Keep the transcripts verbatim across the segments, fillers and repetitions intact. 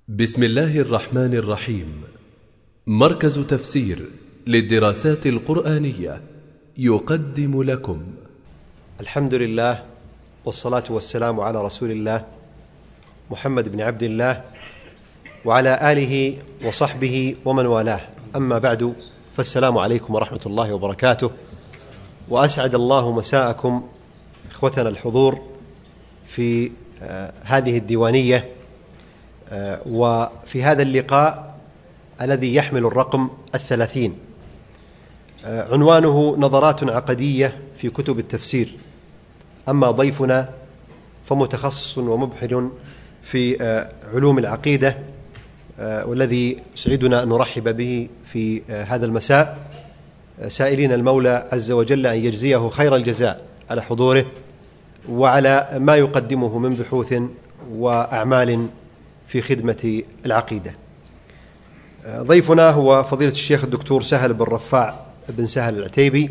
بسم الله الرحمن الرحيم. مركز تفسير للدراسات القرآنية يقدم لكم الحمد لله والصلاة والسلام على رسول الله محمد بن عبد الله وعلى آله وصحبه ومن والاه، أما بعد، فالسلام عليكم ورحمة الله وبركاته. وأسعد الله مساءكم إخوتنا الحضور في آه هذه الديوانية آه وفي هذا اللقاء الذي يحمل الرقم الثلاثين. آه عنوانه نظرات عقدية في كتب التفسير. أما ضيفنا فمتخصص ومبحر في آه علوم العقيدة، آه والذي سعدنا أن نرحب به في آه هذا المساء، آه سائلين المولى عز وجل أن يجزيه خير الجزاء على حضوره وعلى ما يقدمه من بحوث وأعمال في خدمة العقيدة. آه ضيفنا هو فضيلة الشيخ الدكتور سهل بن رفاع بن سهل العتيبي،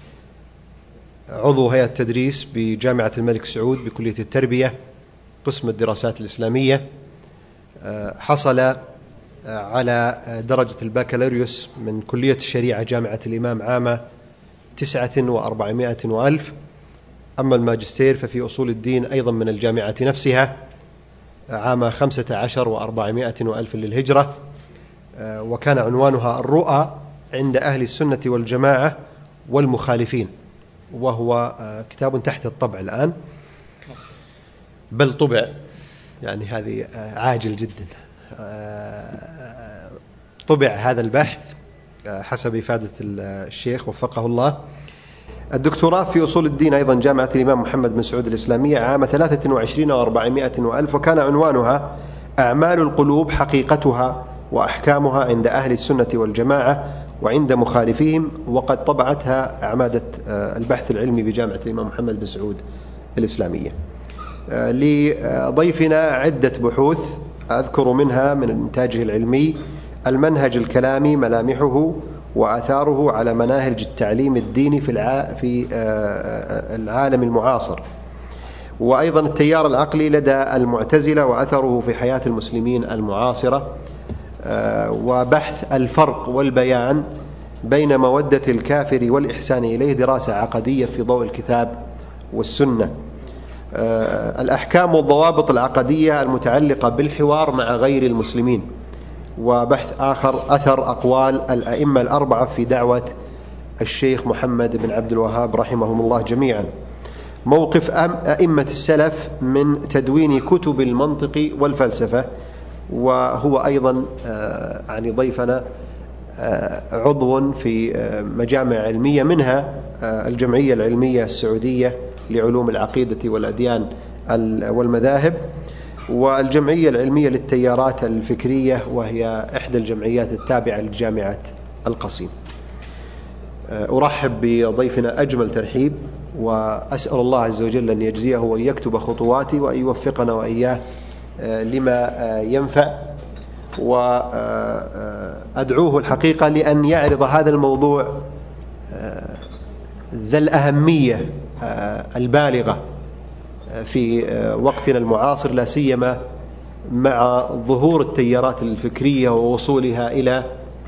عضو هيئة التدريس بجامعة الملك سعود بكلية التربية قسم الدراسات الإسلامية. حصل على درجة البكالوريوس من كلية الشريعة جامعة الإمام عام تسعة وأربعمائة وألف. أما الماجستير ففي أصول الدين أيضا من الجامعة نفسها عام خمسة عشر وأربعمائة وألف للهجرة، وكان عنوانها الرؤى عند أهل السنة والجماعة والمخالفين، وهو كتاب تحت الطبع الآن، بل طبع، يعني هذه عاجل جدا. طبع هذا البحث حسب إفادة الشيخ وفقه الله. الدكتوراه في أصول الدين أيضا جامعة الإمام محمد بن سعود الإسلامية عام ثلاثة وعشرين وأربعمائة وألف، وكان عنوانها أعمال القلوب حقيقتها وأحكامها عند أهل السنة والجماعة وعند مخالفيهم، وقد طبعتها أعمادة البحث العلمي بجامعة الإمام محمد بن سعود الإسلامية. لضيفنا عدة بحوث أذكر منها من إنتاجه العلمي المنهج الكلامي ملامحه وآثاره على مناهج التعليم الديني في في العالم المعاصر، وأيضا التيار العقلي لدى المعتزلة وأثره في حياة المسلمين المعاصرة، وبحث الفرق والبيان بين مودة الكافر والإحسان إليه، دراسة عقدية في ضوء الكتاب والسنة. الأحكام والضوابط العقدية المتعلقة بالحوار مع غير المسلمين، وبحث آخر أثر أقوال الأئمة الأربعة في دعوة الشيخ محمد بن عبد الوهاب رحمهم الله جميعا. موقف أئمة السلف من تدوين كتب المنطق والفلسفة، وهو أيضا يعني ضيفنا عضو في مجامع علمية، منها الجمعية العلمية السعودية لعلوم العقيدة والأديان والمذاهب، والجمعية العلمية للتيارات الفكرية، وهي إحدى الجمعيات التابعة لجامعة القصيم. أرحب بضيفنا أجمل ترحيب، وأسأل الله عز وجل أن يجزيه وأن يكتب خطواتي وأن يوفقنا وإياه لما ينفع، وأدعوه الحقيقة لأن يعرض هذا الموضوع ذا الأهمية البالغة في وقتنا المعاصر، لا سيما مع ظهور التيارات الفكرية ووصولها إلى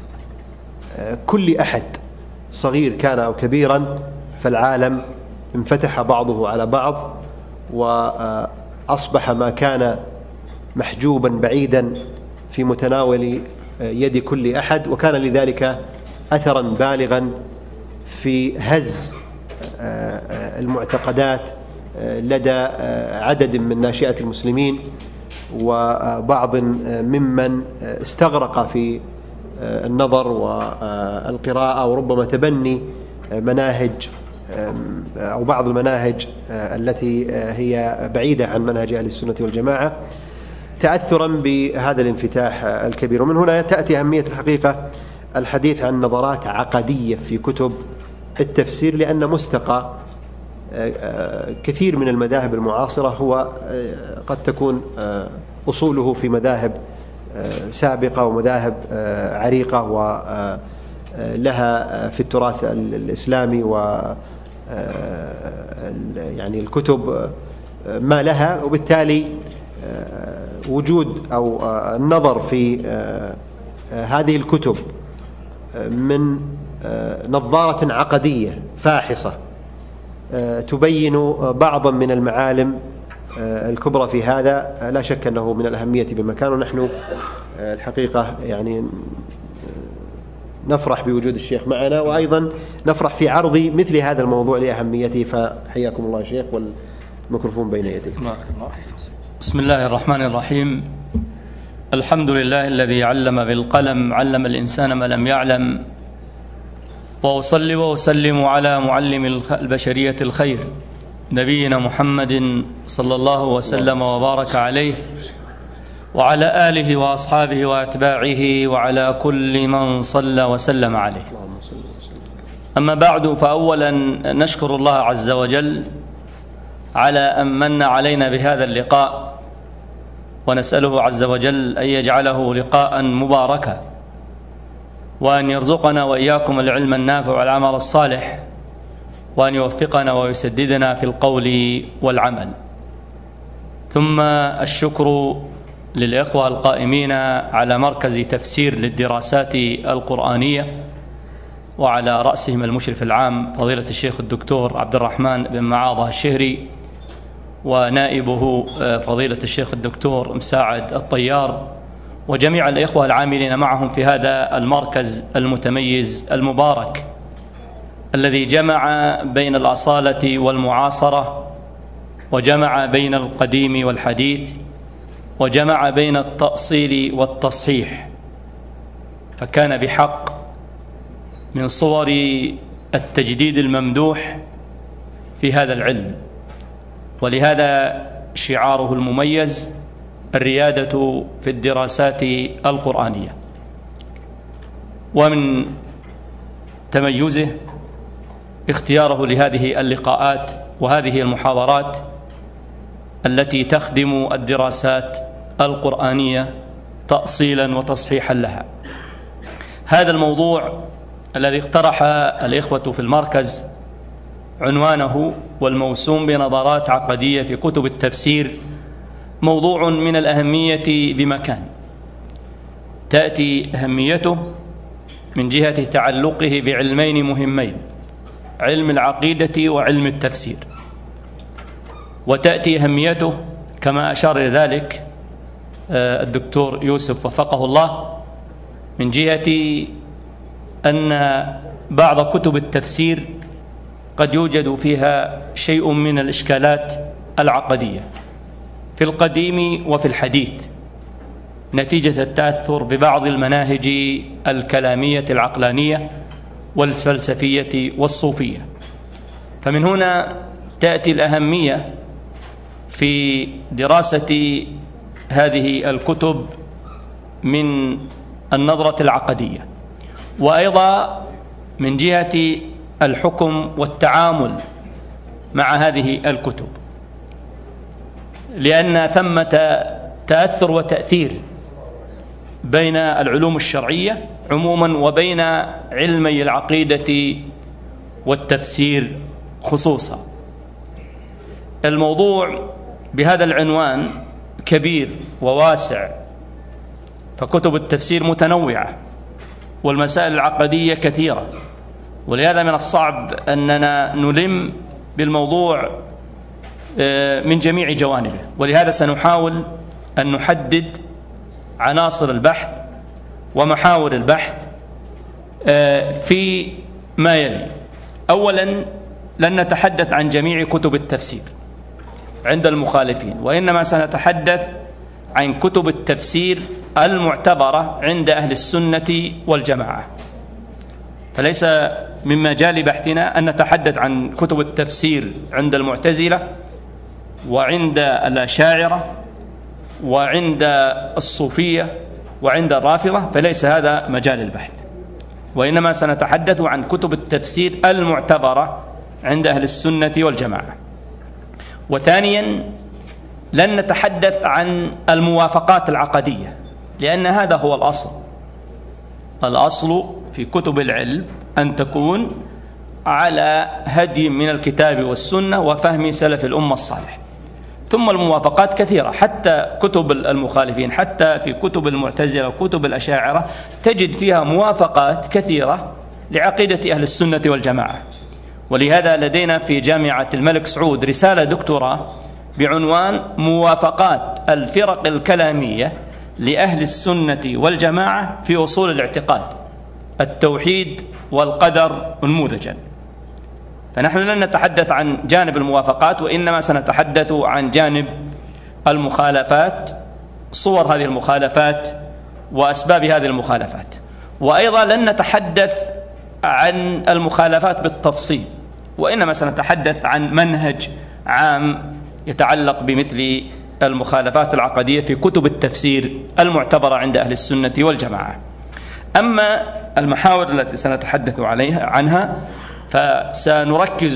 كل أحد صغير كان أو كبيرا، فالعالم انفتح بعضه على بعض، وأصبح ما كان محجوبا بعيدا في متناول يد كل أحد، وكان لذلك أثرا بالغا في هز المعتقدات لدى عدد من ناشئة المسلمين، وبعض ممن استغرق في النظر والقراءة، وربما تبني مناهج أو بعض المناهج التي هي بعيدة عن منهج أهل السنة والجماعة، تأثرا بهذا الانفتاح الكبير. ومن هنا تأتي أهمية الحقيقة الحديث عن نظرات عقدية في كتب التفسير، لأن مستقى كثير من المذاهب المعاصرة هو قد تكون أصوله في مذاهب سابقة ومذاهب عريقة ولها في التراث الإسلامي و يعني الكتب ما لها، وبالتالي وجود أو النظر في هذه الكتب من نظارة عقدية فاحصة تبين بعضا من المعالم الكبرى في هذا لا شك أنه من الأهمية بمكان. ونحن الحقيقة يعني نفرح بوجود الشيخ معنا، وأيضا نفرح في عرض مثل هذا الموضوع لأهميته. فحياكم الله يا شيخ، والميكروفون بين يديك. بسم الله الرحمن الرحيم. الحمد لله الذي علم بالقلم، علم الإنسان ما لم يعلم، وأصلي وأسلم على معلم البشرية الخير نبينا محمد صلى الله وسلم وبارك عليه وعلى آله وأصحابه وأتباعه وعلى كل من صلى وسلم عليه. أما بعد، فأولا نشكر الله عز وجل على أن من علينا بهذا اللقاء، ونسأله عز وجل أن يجعله لقاء مباركا، وأن يرزقنا وإياكم العلم النافع والعمل الصالح، وأن يوفقنا ويسددنا في القول والعمل. ثم الشكر للإخوة القائمين على مركز تفسير للدراسات القرآنية، وعلى رأسهم المشرف العام فضيلة الشيخ الدكتور عبد الرحمن بن معاضة الشهري، ونائبه فضيلة الشيخ الدكتور مساعد الطيار، وجميع الإخوة العاملين معهم في هذا المركز المتميز المبارك الذي جمع بين الأصالة والمعاصرة، وجمع بين القديم والحديث، وجمع بين التأصيل والتصحيح، فكان بحق من صور التجديد الممدوح في هذا العلم. ولهذا شعاره المميز الريادة في الدراسات القرآنية. ومن تميزه اختياره لهذه اللقاءات وهذه المحاضرات التي تخدم الدراسات القرآنية تأصيلا وتصحيحا لها. هذا الموضوع الذي اقترح الإخوة في المركز عنوانه والموسوم بنظرات عقدية في كتب التفسير موضوع من الأهمية بمكان. تأتي أهميته من جهة تعلقه بعلمين مهمين، علم العقيدة وعلم التفسير. وتأتي أهميته كما أشار إلى ذلك الدكتور يوسف وفقه الله من جهة أن بعض كتب التفسير قد يوجد فيها شيء من الإشكالات العقدية في القديم وفي الحديث، نتيجة التأثر ببعض المناهج الكلامية العقلانية والفلسفية والصوفية. فمن هنا تأتي الأهمية في دراسة هذه الكتب من النظرة العقدية، وأيضا من جهة الحكم والتعامل مع هذه الكتب، لأن ثمة تأثر وتأثير بين العلوم الشرعية عموما وبين علمي العقيدة والتفسير خصوصا. الموضوع بهذا العنوان كبير وواسع، فكتب التفسير متنوعة والمسائل العقدية كثيرة، ولهذا من الصعب أننا نلم بالموضوع من جميع جوانبه. ولهذا سنحاول أن نحدد عناصر البحث ومحاور البحث في ما يلي. أولا، لن نتحدث عن جميع كتب التفسير عند المخالفين، وإنما سنتحدث عن كتب التفسير المعتبرة عند أهل السنة والجماعة. فليس من مجال بحثنا أن نتحدث عن كتب التفسير عند المعتزلة وعند الأشاعرة وعند الصوفية وعند الرافضة، فليس هذا مجال البحث، وإنما سنتحدث عن كتب التفسير المعتبرة عند أهل السنة والجماعة. وثانيا، لن نتحدث عن الموافقات العقدية، لأن هذا هو الأصل. الأصل في كتب العلم أن تكون على هدي من الكتاب والسنة وفهم سلف الأمة الصالح. ثم الموافقات كثيرة، حتى كتب المخالفين، حتى في كتب المعتزلة وكتب الأشاعرة تجد فيها موافقات كثيرة لعقيدة أهل السنة والجماعة. ولهذا لدينا في جامعة الملك سعود رسالة دكتوراه بعنوان موافقات الفرق الكلامية لأهل السنة والجماعة في أصول الاعتقاد، التوحيد والقدر نموذجا. فنحن لن نتحدث عن جانب الموافقات، وإنما سنتحدث عن جانب المخالفات، صور هذه المخالفات وأسباب هذه المخالفات. وأيضا لن نتحدث عن المخالفات بالتفصيل، وإنما سنتحدث عن منهج عام يتعلق بمثل المخالفات العقدية في كتب التفسير المعتبرة عند أهل السنة والجماعة. أما المحاور التي سنتحدث عليها عنها فسنركز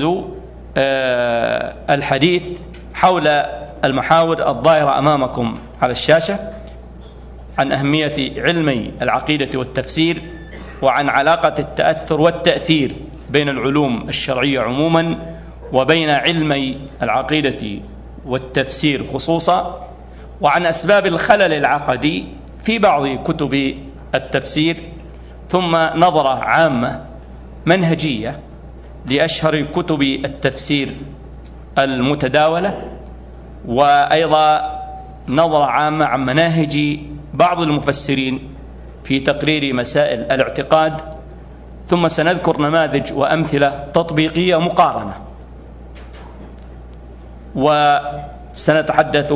الحديث حول المحاور الظاهرة أمامكم على الشاشة، عن أهمية علمي العقيدة والتفسير، وعن علاقة التأثر والتأثير بين العلوم الشرعية عموما وبين علمي العقيدة والتفسير خصوصا، وعن أسباب الخلل العقدي في بعض كتب التفسير، ثم نظرة عامة منهجية لأشهر كتب التفسير المتداولة، وأيضا نظرة عامة عن مناهج بعض المفسرين في تقرير مسائل الاعتقاد، ثم سنذكر نماذج وأمثلة تطبيقية مقارنة، وسنتحدث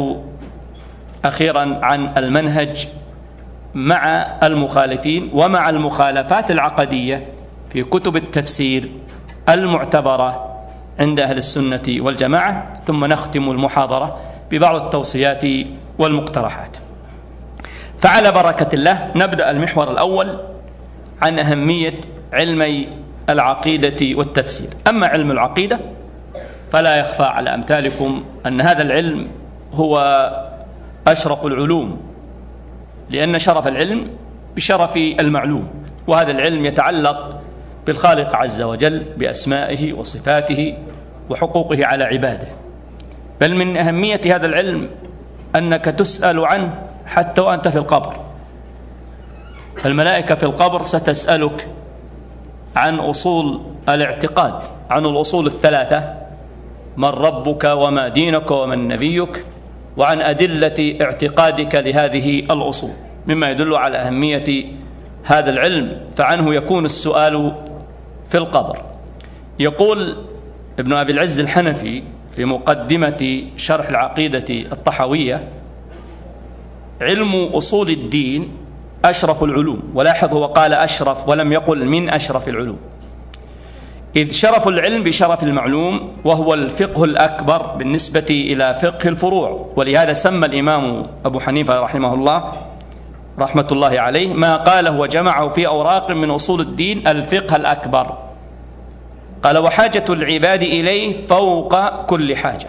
أخيرا عن المنهج مع المخالفين ومع المخالفات العقدية في كتب التفسير المعتبرة عند أهل السنة والجماعة، ثم نختم المحاضرة ببعض التوصيات والمقترحات. فعلى بركة الله نبدأ المحور الأول عن أهمية علمي العقيدة والتفسير. أما علم العقيدة فلا يخفى على أمثالكم أن هذا العلم هو أشرف العلوم، لأن شرف العلم بشرف المعلوم، وهذا العلم يتعلق بالخالق عز وجل بأسمائه وصفاته وحقوقه على عباده. بل من أهمية هذا العلم أنك تسأل عنه حتى وأنت في القبر. الملائكة في القبر ستسألك عن أصول الاعتقاد، عن الأصول الثلاثة: من ربك وما دينك ومن نبيك، وعن أدلة اعتقادك لهذه الأصول، مما يدل على أهمية هذا العلم، فعنه يكون السؤال في القبر. يقول ابن أبي العز الحنفي في مقدمة شرح العقيدة الطحاوية: علم أصول الدين أشرف العلوم. ولاحظ هو قال أشرف ولم يقل من أشرف العلوم، إذ شرف العلم بشرف المعلوم، وهو الفقه الأكبر بالنسبة إلى فقه الفروع. ولهذا سمى الإمام أبو حنيفة رحمه الله رحمة الله عليه ما قاله وجمعه في أوراق من أصول الدين الفقه الأكبر. قال: وحاجة العباد إليه فوق كل حاجة،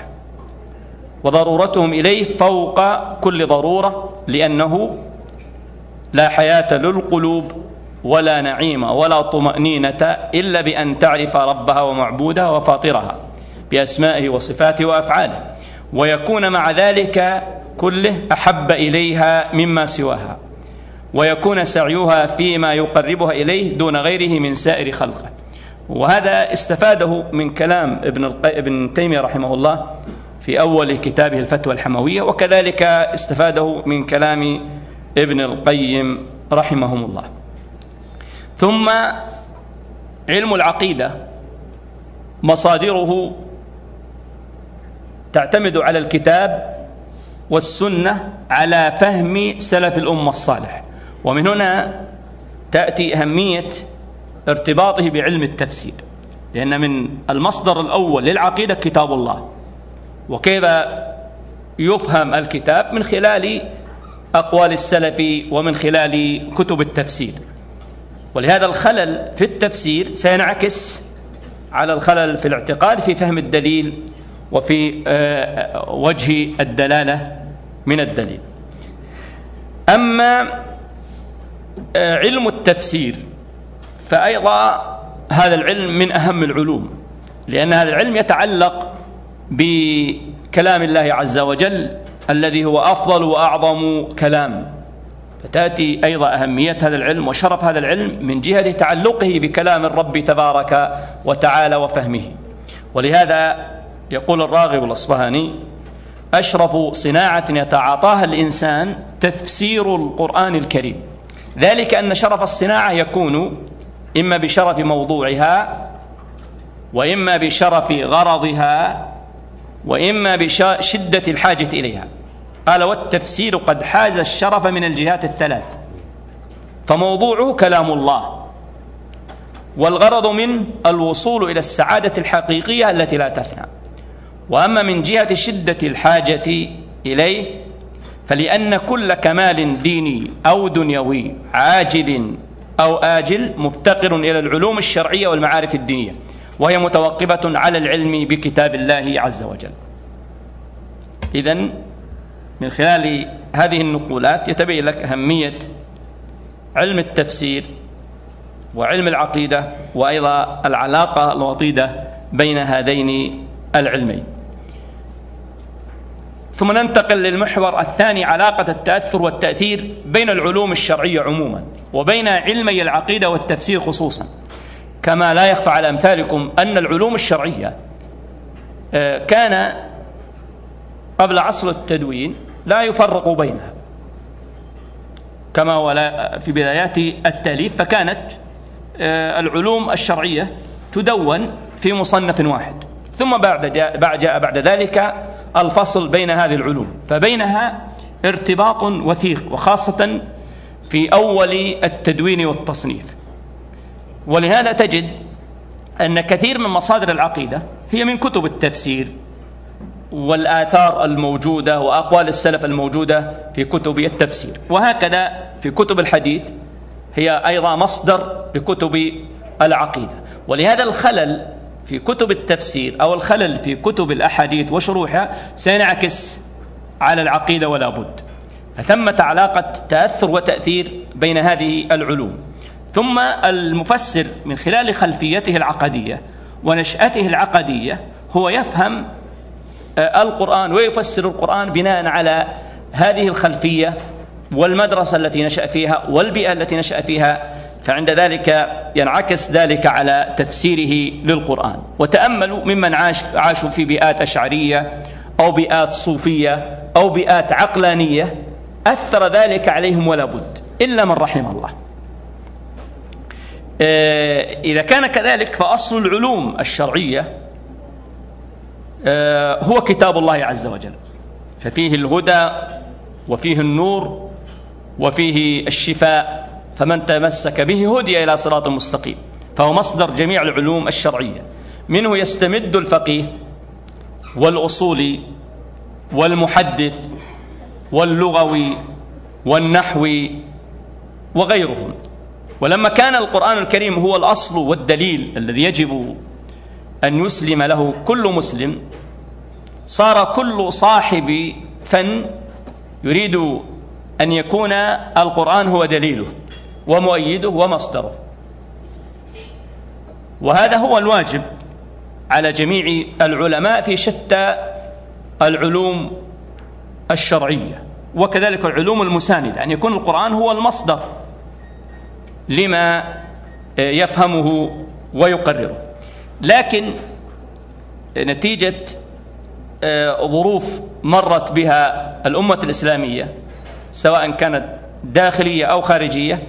وضرورتهم إليه فوق كل ضرورة، لأنه لا حياة للقلوب ولا نعيم ولا طمأنينة إلا بأن تعرف ربها ومعبودها وفاطرها بأسمائه وصفاته وأفعاله، ويكون مع ذلك كله أحب إليها مما سواها، ويكون سعيها فيما يقربها إليه دون غيره من سائر خلقه. وهذا استفاده من كلام ابن, الق... ابن تيمية رحمه الله في أول كتابه الفتوى الحموية، وكذلك استفاده من كلام ابن القيم رحمهم الله. ثم علم العقيدة مصادره تعتمد على الكتاب والسنة على فهم سلف الأمة الصالح، ومن هنا تأتي أهمية ارتباطه بعلم التفسير، لأن من المصدر الأول للعقيدة كتاب الله. وكيف يفهم الكتاب؟ من خلال أقوال السلف ومن خلال كتب التفسير. ولهذا الخلل في التفسير سينعكس على الخلل في الاعتقاد في فهم الدليل وفي وجه الدلالة من الدليل. أما علم التفسير فأيضا هذا العلم من أهم العلوم، لأن هذا العلم يتعلق بكلام الله عز وجل الذي هو أفضل وأعظم كلام، فتأتي أيضا أهمية هذا العلم وشرف هذا العلم من جهة تعلقه بكلام الرب تبارك وتعالى وفهمه. ولهذا يقول الراغب الأصبهاني: أشرف صناعة يتعاطاها الإنسان تفسير القرآن الكريم، ذلك أن شرف الصناعة يكون إما بشرف موضوعها، وإما بشرف غرضها، وإما بشدة الحاجة إليها. قال: والتفسير قد حاز الشرف من الجهات الثلاث، فموضوعه كلام الله، والغرض منه الوصول إلى السعادة الحقيقية التي لا تفنى. وأما من جهة شدة الحاجة إليه فلأن كل كمال ديني أو دنيوي عاجل أو آجل مفتقر إلى العلوم الشرعية والمعارف الدينية، وهي متوقفة على العلم بكتاب الله عز وجل. إذن من خلال هذه النقولات يتبين لك أهمية علم التفسير وعلم العقيدة، وأيضا العلاقة الوطيدة بين هذين العلمين. ثم ننتقل للمحور الثاني: علاقة التأثر والتأثير بين العلوم الشرعية عموما وبين علمي العقيدة والتفسير خصوصا. كما لا يخفى على أمثالكم أن العلوم الشرعية كان قبل عصر التدوين لا يفرق بينها، كما ولا في بدايات التأليف، فكانت العلوم الشرعية تدون في مصنف واحد، ثم بعد جاء, جاء بعد ذلك الفصل بين هذه العلوم، فبينها ارتباط وثيق، وخاصة في أول التدوين والتصنيف. ولهذا تجد أن كثير من مصادر العقيدة هي من كتب التفسير والآثار الموجودة وأقوال السلف الموجودة في كتب التفسير، وهكذا في كتب الحديث هي أيضا مصدر لكتب العقيدة. ولهذا الخلل في كتب التفسير أو الخلل في كتب الأحاديث وشروحها سينعكس على العقيدة ولا بد. فثمة علاقة تأثر وتأثير بين هذه العلوم. ثم المفسر من خلال خلفيته العقدية ونشأته العقدية هو يفهم القرآن ويفسر القرآن بناء على هذه الخلفية والمدرسة التي نشأ فيها والبيئة التي نشأ فيها، فعند ذلك ينعكس ذلك على تفسيره للقرآن. وتأملوا ممن عاش عاشوا في بيئات أشعرية أو بيئات صوفية أو بيئات عقلانية أثر ذلك عليهم ولا بد إلا من رحم الله. إذا كان كذلك فأصل العلوم الشرعية هو كتاب الله عز وجل، ففيه الهدى وفيه النور وفيه الشفاء، فمن تمسك به هدي إلى صراط مستقيم، فهو مصدر جميع العلوم الشرعية. منه يستمد الفقيه والأصولي والمحدث واللغوي والنحوي وغيرهم. ولما كان القرآن الكريم هو الأصل والدليل الذي يجب أن يسلم له كل مسلم، صار كل صاحب فن يريد أن يكون القرآن هو دليله ومؤيده ومصدره. وهذا هو الواجب على جميع العلماء في شتى العلوم الشرعية، وكذلك العلوم المساندة، أن يكون القرآن هو المصدر لما يفهمه ويقرره. لكن نتيجة ظروف مرت بها الأمة الإسلامية سواء كانت داخلية أو خارجية،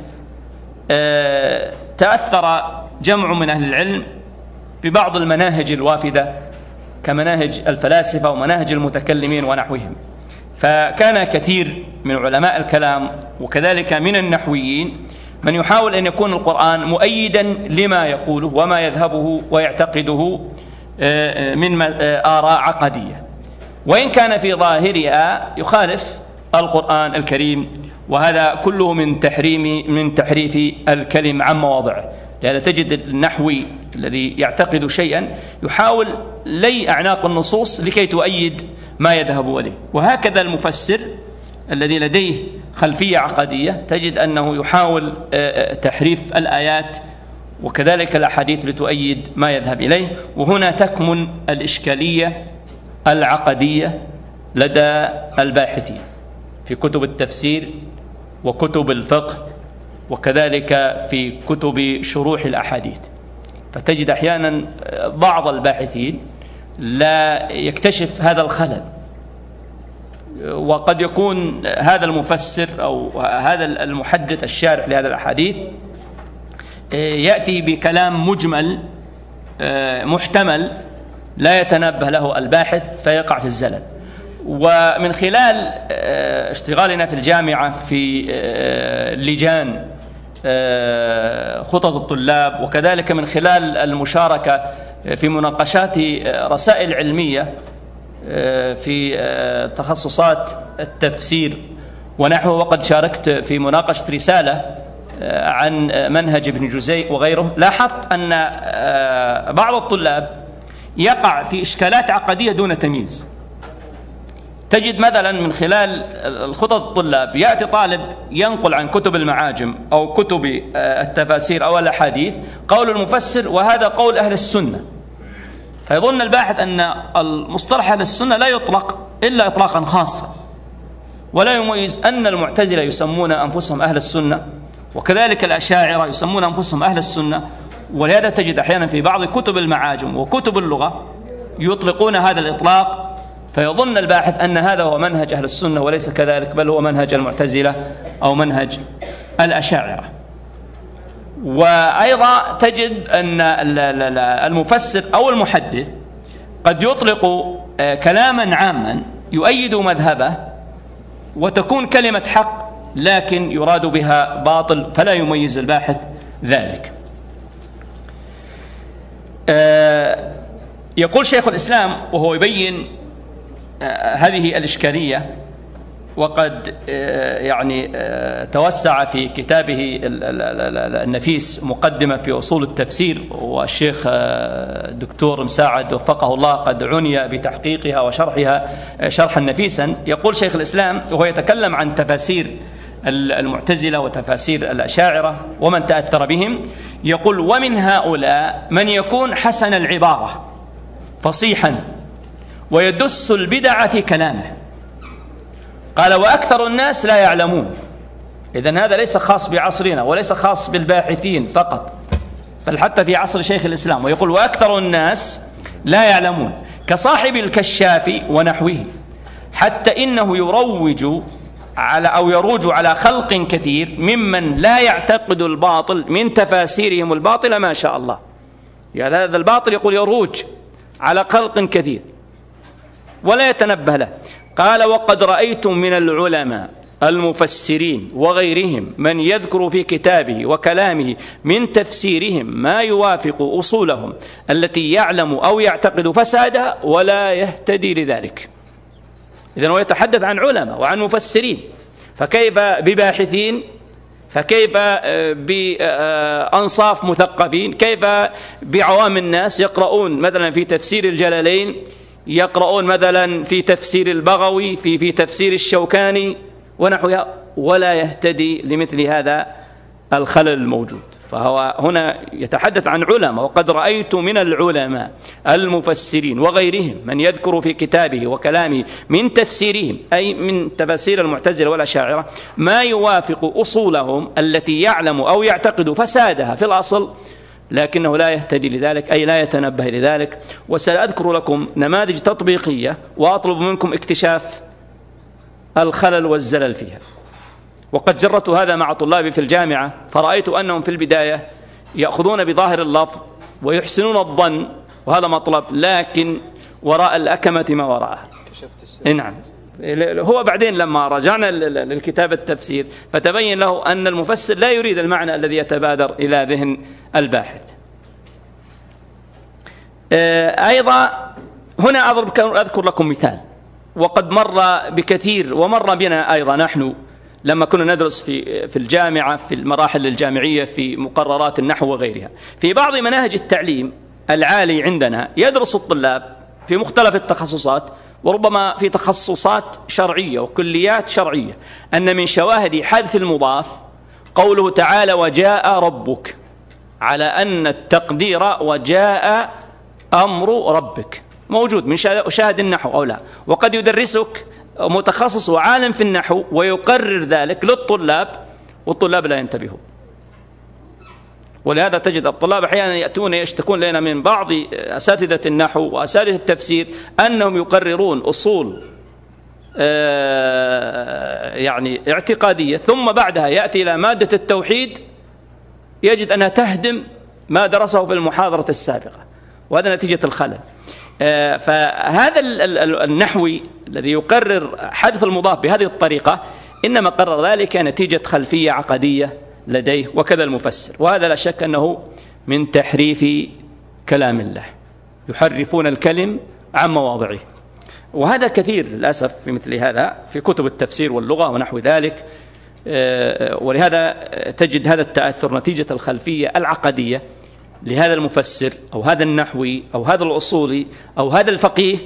تأثر جمع من أهل العلم ببعض المناهج الوافدة كمناهج الفلاسفة ومناهج المتكلمين ونحوهم، فكان كثير من علماء الكلام وكذلك من النحويين من يحاول أن يكون القرآن مؤيدا لما يقوله وما يذهبه ويعتقده من آراء عقدية، وإن كان في ظاهرها يخالف القرآن الكريم، وهذا كله من تحريم من تحريف الكلم عن مواضعه. لهذا تجد النحوي الذي يعتقد شيئا يحاول لي أعناق النصوص لكي تؤيد ما يذهب إليه، وهكذا المفسر الذي لديه خلفية عقدية تجد أنه يحاول تحريف الآيات وكذلك الأحاديث لتؤيد ما يذهب إليه. وهنا تكمن الإشكالية العقدية لدى الباحثين في كتب التفسير وكتب الفقه وكذلك في كتب شروح الأحاديث. فتجد أحيانا بعض الباحثين لا يكتشف هذا الخلل، وقد يكون هذا المفسر أو هذا المحدث الشارح لهذا الأحاديث يأتي بكلام مجمل محتمل لا يتنبه له الباحث فيقع في الزلل. ومن خلال اشتغالنا في الجامعة في لجان خطط الطلاب، وكذلك من خلال المشاركة في مناقشات رسائل علمية في تخصصات التفسير ونحوه، وقد شاركت في مناقشة رسالة عن منهج ابن جزي وغيره، لاحظت أن بعض الطلاب يقع في إشكالات عقدية دون تمييز. تجد مثلا من خلال الخطط الطلاب يأتي طالب ينقل عن كتب المعاجم أو كتب التفاسير أو الأحاديث قول المفسر وهذا قول أهل السنة، فيظن الباحث أن المصطلح أهل السنة لا يطلق إلا إطلاقا خاصا، ولا يميز أن المعتزلة يسمون أنفسهم أهل السنة، وكذلك الأشاعرة يسمون أنفسهم أهل السنة. ولهذا تجد أحيانا في بعض كتب المعاجم وكتب اللغة يطلقون هذا الإطلاق، فيظن الباحث أن هذا هو منهج أهل السنة، وليس كذلك، بل هو منهج المعتزلة أو منهج الأشاعرة. وأيضا تجد أن المفسر أو المحدث قد يطلق كلاما عاما يؤيد مذهبه وتكون كلمة حق لكن يراد بها باطل، فلا يميز الباحث ذلك. يقول شيخ الإسلام وهو يبين هذه الإشكالية، وقد يعني توسع في كتابه النفيس مقدمة في أصول التفسير، والشيخ الدكتور مساعد وفقه الله قد عني بتحقيقها وشرحها شرحا نفيسا. يقول شيخ الإسلام وهو يتكلم عن تفاسير المعتزلة وتفاسير الأشاعرة ومن تأثر بهم، يقول: ومن هؤلاء من يكون حسن العبارة فصيحا ويدس البدع في كلامه. قال: وأكثر الناس لا يعلمون. إذن هذا ليس خاص بعصرنا وليس خاص بالباحثين فقط، بل حتى في عصر شيخ الإسلام. ويقول: وأكثر الناس لا يعلمون كصاحب الكشاف ونحوه، حتى إنه يروج على أو يروج على خلق كثير ممن لا يعتقد الباطل من تفاسيرهم الباطل ما شاء الله. يعني هذا الباطل يقول يروج على خلق كثير ولا يتنبه له. قال: وقد رأيت من العلماء المفسرين وغيرهم من يذكر في كتابه وكلامه من تفسيرهم ما يوافق أصولهم التي يعلم أو يعتقد فسادها ولا يهتدي لذلك. إذن هو يتحدث عن علماء وعن مفسرين، فكيف بباحثين؟ فكيف بأنصاف مثقفين؟ كيف بعوام الناس يقرؤون مثلا في تفسير الجلالين، يقرؤون مثلا في تفسير البغوي، في في تفسير الشوكاني ونحوها، ولا يهتدي لمثل هذا الخلل الموجود. فهو هنا يتحدث عن علماء. وقد رأيت من العلماء المفسرين وغيرهم من يذكر في كتابه وكلامه من تفسيرهم، أي من تفسير المعتزلة والأشاعرة، ما يوافق أصولهم التي يعلم أو يعتقد فسادها في الأصل، لكنه لا يهتدي لذلك، أي لا يتنبه لذلك. وسأذكر لكم نماذج تطبيقية وأطلب منكم اكتشاف الخلل والزلل فيها. وقد جربت هذا مع طلابي في الجامعة، فرأيت أنهم في البداية يأخذون بظاهر اللفظ ويحسنون الظن، وهذا مطلب، لكن وراء الأكمة ما وراءها. نعم، هو بعدين لما رجعنا للكتاب التفسير فتبين له أن المفسر لا يريد المعنى الذي يتبادر إلى ذهن الباحث. أيضا هنا أضرب أذكر لكم مثال، وقد مر بكثير ومر بنا أيضا نحن لما كنا ندرس في في الجامعة في المراحل الجامعية في مقررات النحو وغيرها. في بعض مناهج التعليم العالي عندنا يدرس الطلاب في مختلف التخصصات، وربما في تخصصات شرعية وكليات شرعية، أن من شواهد حذف المضاف قوله تعالى: وجاء ربك، على أن التقدير وجاء أمر ربك، موجود من شاهد النحو أو لا، وقد يدرسك متخصص وعالم في النحو ويقرر ذلك للطلاب والطلاب لا ينتبهون. ولهذا تجد الطلاب أحيانا يأتون يشتكون لنا من بعض أساتذة النحو وأساتذة التفسير أنهم يقررون أصول يعني اعتقادية، ثم بعدها يأتي إلى مادة التوحيد يجد أنها تهدم ما درسه في المحاضرة السابقة، وهذا نتيجة الخلل. فهذا النحوي الذي يقرر حذف المضاف بهذه الطريقة إنما قرر ذلك نتيجة خلفية عقدية لديه، وكذا المفسر، وهذا لا شك أنه من تحريف كلام الله، يحرفون الكلم عن مواضعه، وهذا كثير للأسف في مثل هذا في كتب التفسير واللغة ونحو ذلك. ولهذا تجد هذا التأثر نتيجة الخلفية العقدية لهذا المفسر أو هذا النحوي أو هذا الأصولي أو هذا الفقيه،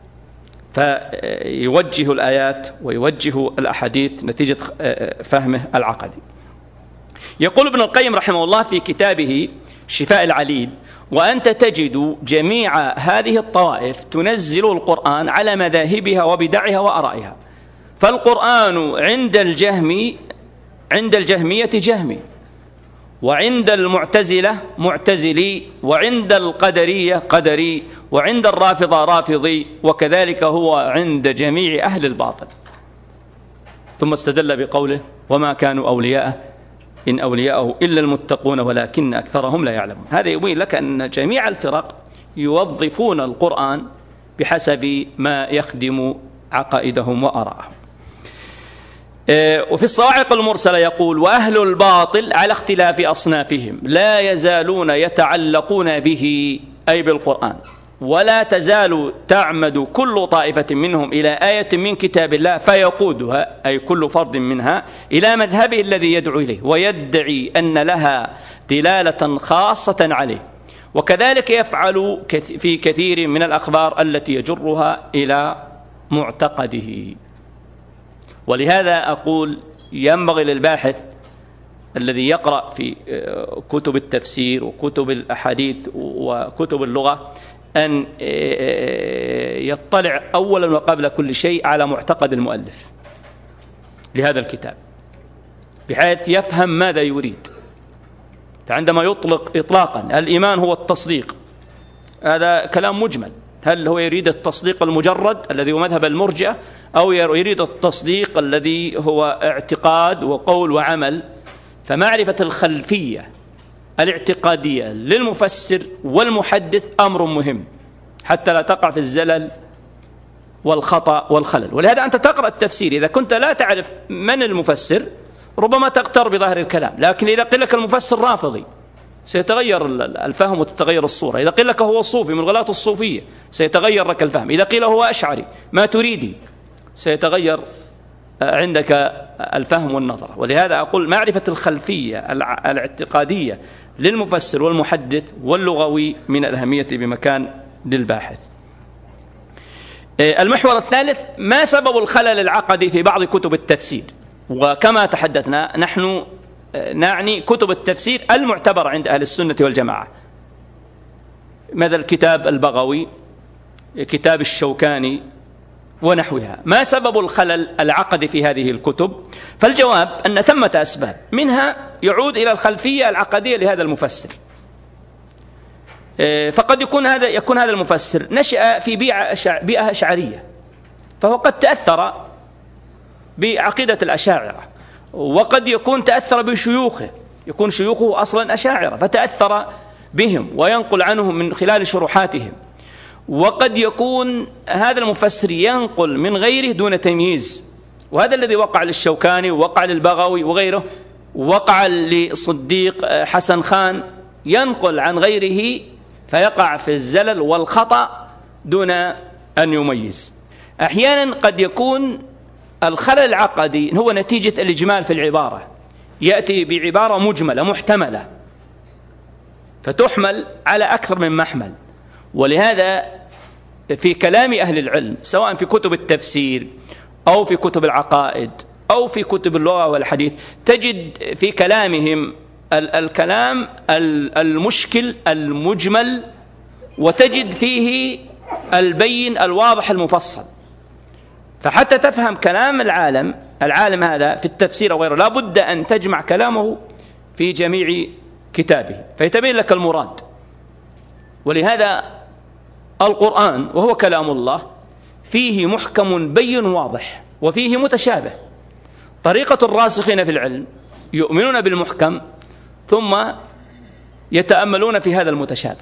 فيوجه الآيات ويوجه الأحاديث نتيجة فهمه العقدي. يقول ابن القيم رحمه الله في كتابه شفاء العليل: وأنت تجد جميع هذه الطوائف تنزل القرآن على مذاهبها وبدعها وأرائها، فالقرآن عند الجهم عند الجهمية جهمي، وعند المعتزلة معتزلي، وعند القدرية قدري، وعند الرافضة رافضي، وكذلك هو عند جميع أهل الباطل. ثم استدل بقوله: وما كانوا أولياءه إن أولياءه إلا المتقون ولكن أكثرهم لا يعلمون. هذا يبين لك أن جميع الفرق يوظفون القرآن بحسب ما يخدم عقائدهم وآراءهم. وفي الصواعق المرسلة يقول: وأهل الباطل على اختلاف أصنافهم لا يزالون يتعلقون به، أي بالقرآن، ولا تزال تعمد كل طائفة منهم إلى آية من كتاب الله فيقودها، أي كل فرد منها، إلى مذهبه الذي يدعو إليه ويدعي أن لها دلالة خاصة عليه، وكذلك يفعل في كثير من الأخبار التي يجرها إلى معتقده. ولهذا أقول ينبغي للباحث الذي يقرأ في كتب التفسير وكتب الأحاديث وكتب اللغة أن يطلع أولا وقبل كل شيء على معتقد المؤلف لهذا الكتاب، بحيث يفهم ماذا يريد. فعندما يطلق إطلاقا الإيمان هو التصديق، هذا كلام مجمل، هل هو يريد التصديق المجرد الذي هو مذهب المرجئة، أو يريد التصديق الذي هو اعتقاد وقول وعمل؟ فمعرفة الخلفية الاعتقادية للمفسر والمحدث أمر مهم حتى لا تقع في الزلل والخطأ والخلل. ولهذا أنت تقرأ التفسير، إذا كنت لا تعرف من المفسر ربما تغتر بظاهر الكلام، لكن إذا قيل لك المفسر رافضي سيتغير الفهم وتتغير الصورة، إذا قيل لك هو صوفي من غلاة الصوفية سيتغير لك الفهم، إذا قيل هو أشعري ما تريدي سيتغير عندك الفهم والنظرة. ولهذا أقول معرفة الخلفية الاعتقادية للمفسر والمحدث واللغوي من الأهمية بمكان للباحث. المحور الثالث: ما سبب الخلل العقدي في بعض كتب التفسير؟ وكما تحدثنا نحن نعني كتب التفسير المعتبرة عند أهل السنة والجماعة، مثل الكتاب البغوي، كتاب الشوكاني ونحوها. ما سبب الخلل العقدي في هذه الكتب؟ فالجواب أن ثمة أسباب، منها يعود إلى الخلفية العقدية لهذا المفسر. فقد يكون هذا يكون هذا المفسر نشأ في بيئة أشعرية، فهو قد تأثر بعقيدة الأشاعرة، وقد يكون تأثر بشيوخه، يكون شيوخه أصلا أشاعرة فتأثر بهم وينقل عنهم من خلال شروحاتهم، وقد يكون هذا المفسر ينقل من غيره دون تمييز، وهذا الذي وقع للشوكاني ووقع للبغوي وغيره، وقع لصديق حسن خان، ينقل عن غيره فيقع في الزلل والخطأ دون أن يميز. أحيانا قد يكون الخلل العقدي هو نتيجة الإجمال في العبارة، يأتي بعبارة مجملة محتملة فتحمل على أكثر من محمل. ولهذا في كلام أهل العلم سواء في كتب التفسير أو في كتب العقائد أو في كتب اللغة والحديث تجد في كلامهم الكلام المشكل المجمل، وتجد فيه البين الواضح المفصل. فحتى تفهم كلام العالم العالم هذا في التفسير وغيره لا بد أن تجمع كلامه في جميع كتابه فيتبين لك المراد. ولهذا القرآن وهو كلام الله فيه محكم بين واضح وفيه متشابه. طريقة الراسخين في العلم يؤمنون بالمحكم ثم يتأملون في هذا المتشابه.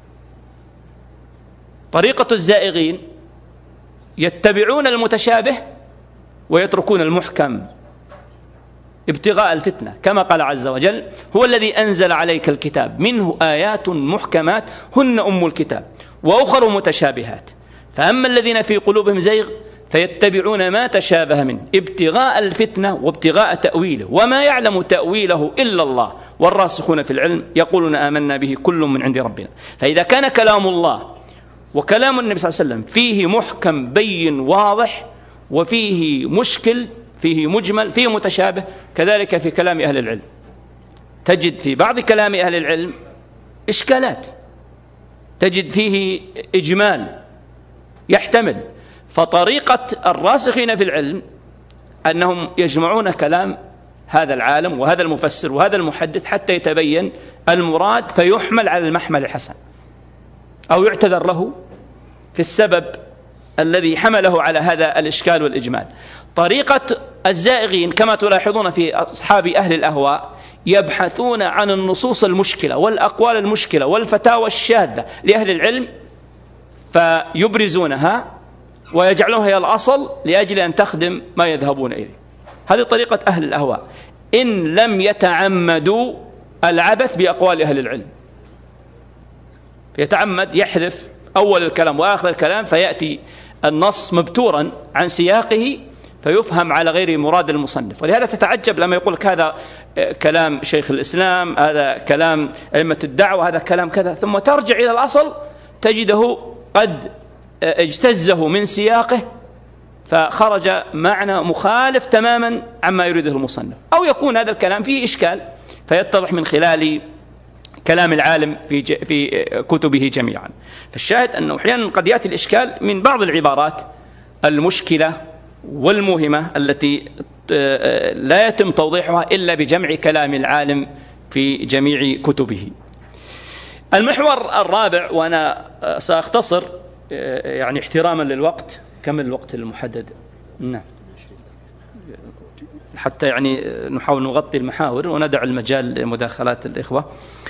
طريقة الزائغين يتبعون المتشابه ويتركون المحكم ابتغاء الفتنة، كما قال عز وجل: هو الذي أنزل عليك الكتاب منه آيات محكمات هن أم الكتاب وأخر متشابهات، فأما الذين في قلوبهم زيغ فيتبعون ما تشابه منه ابتغاء الفتنة وابتغاء تأويله وما يعلم تأويله إلا الله والراسخون في العلم يقولون آمنا به كل من عند ربنا. فإذا كان كلام الله وكلام النبي صلى الله عليه وسلم فيه محكم بين واضح وفيه مشكل فيه مجمل فيه متشابه، كذلك في كلام أهل العلم تجد في بعض كلام أهل العلم إشكالات، تجد فيه إجمال يحتمل. فطريقة الراسخين في العلم أنهم يجمعون كلام هذا العالم وهذا المفسر وهذا المحدث حتى يتبين المراد فيحمل على المحمل الحسن أو يعتذر له في السبب الذي حمله على هذا الإشكال والإجمال. طريقة الزائغين كما تلاحظون في أصحاب أهل الأهواء يبحثون عن النصوص المشكلة والأقوال المشكلة والفتاوى الشاذة لأهل العلم فيبرزونها ويجعلونها هي الأصل لأجل أن تخدم ما يذهبون إليه. هذه طريقة أهل الأهواء إن لم يتعمدوا العبث بأقوال أهل العلم. يتعمد يحذف أول الكلام وآخر الكلام فيأتي النص مبتورا عن سياقه فيفهم على غير مراد المصنف. ولهذا تتعجب لما يقول لك هذا كلام شيخ الإسلام، هذا كلام أئمة الدعوة، هذا كلام كذا، ثم ترجع إلى الأصل تجده قد اجتزه من سياقه فخرج معنى مخالف تماما عما يريده المصنف، أو يكون هذا الكلام فيه إشكال فيتضح من خلال كلام العالم في في كتبه جميعا. فالشاهد أنه أحيانا قد يأتي الإشكال من بعض العبارات المشكلة والمهمة التي لا يتم توضيحها إلا بجمع كلام العالم في جميع كتبه. المحور الرابع، وأنا سأختصر يعني احتراما للوقت. كم الوقت المحدد؟ نعم، حتى يعني نحاول نغطي المحاور وندع المجال لمداخلات الإخوة.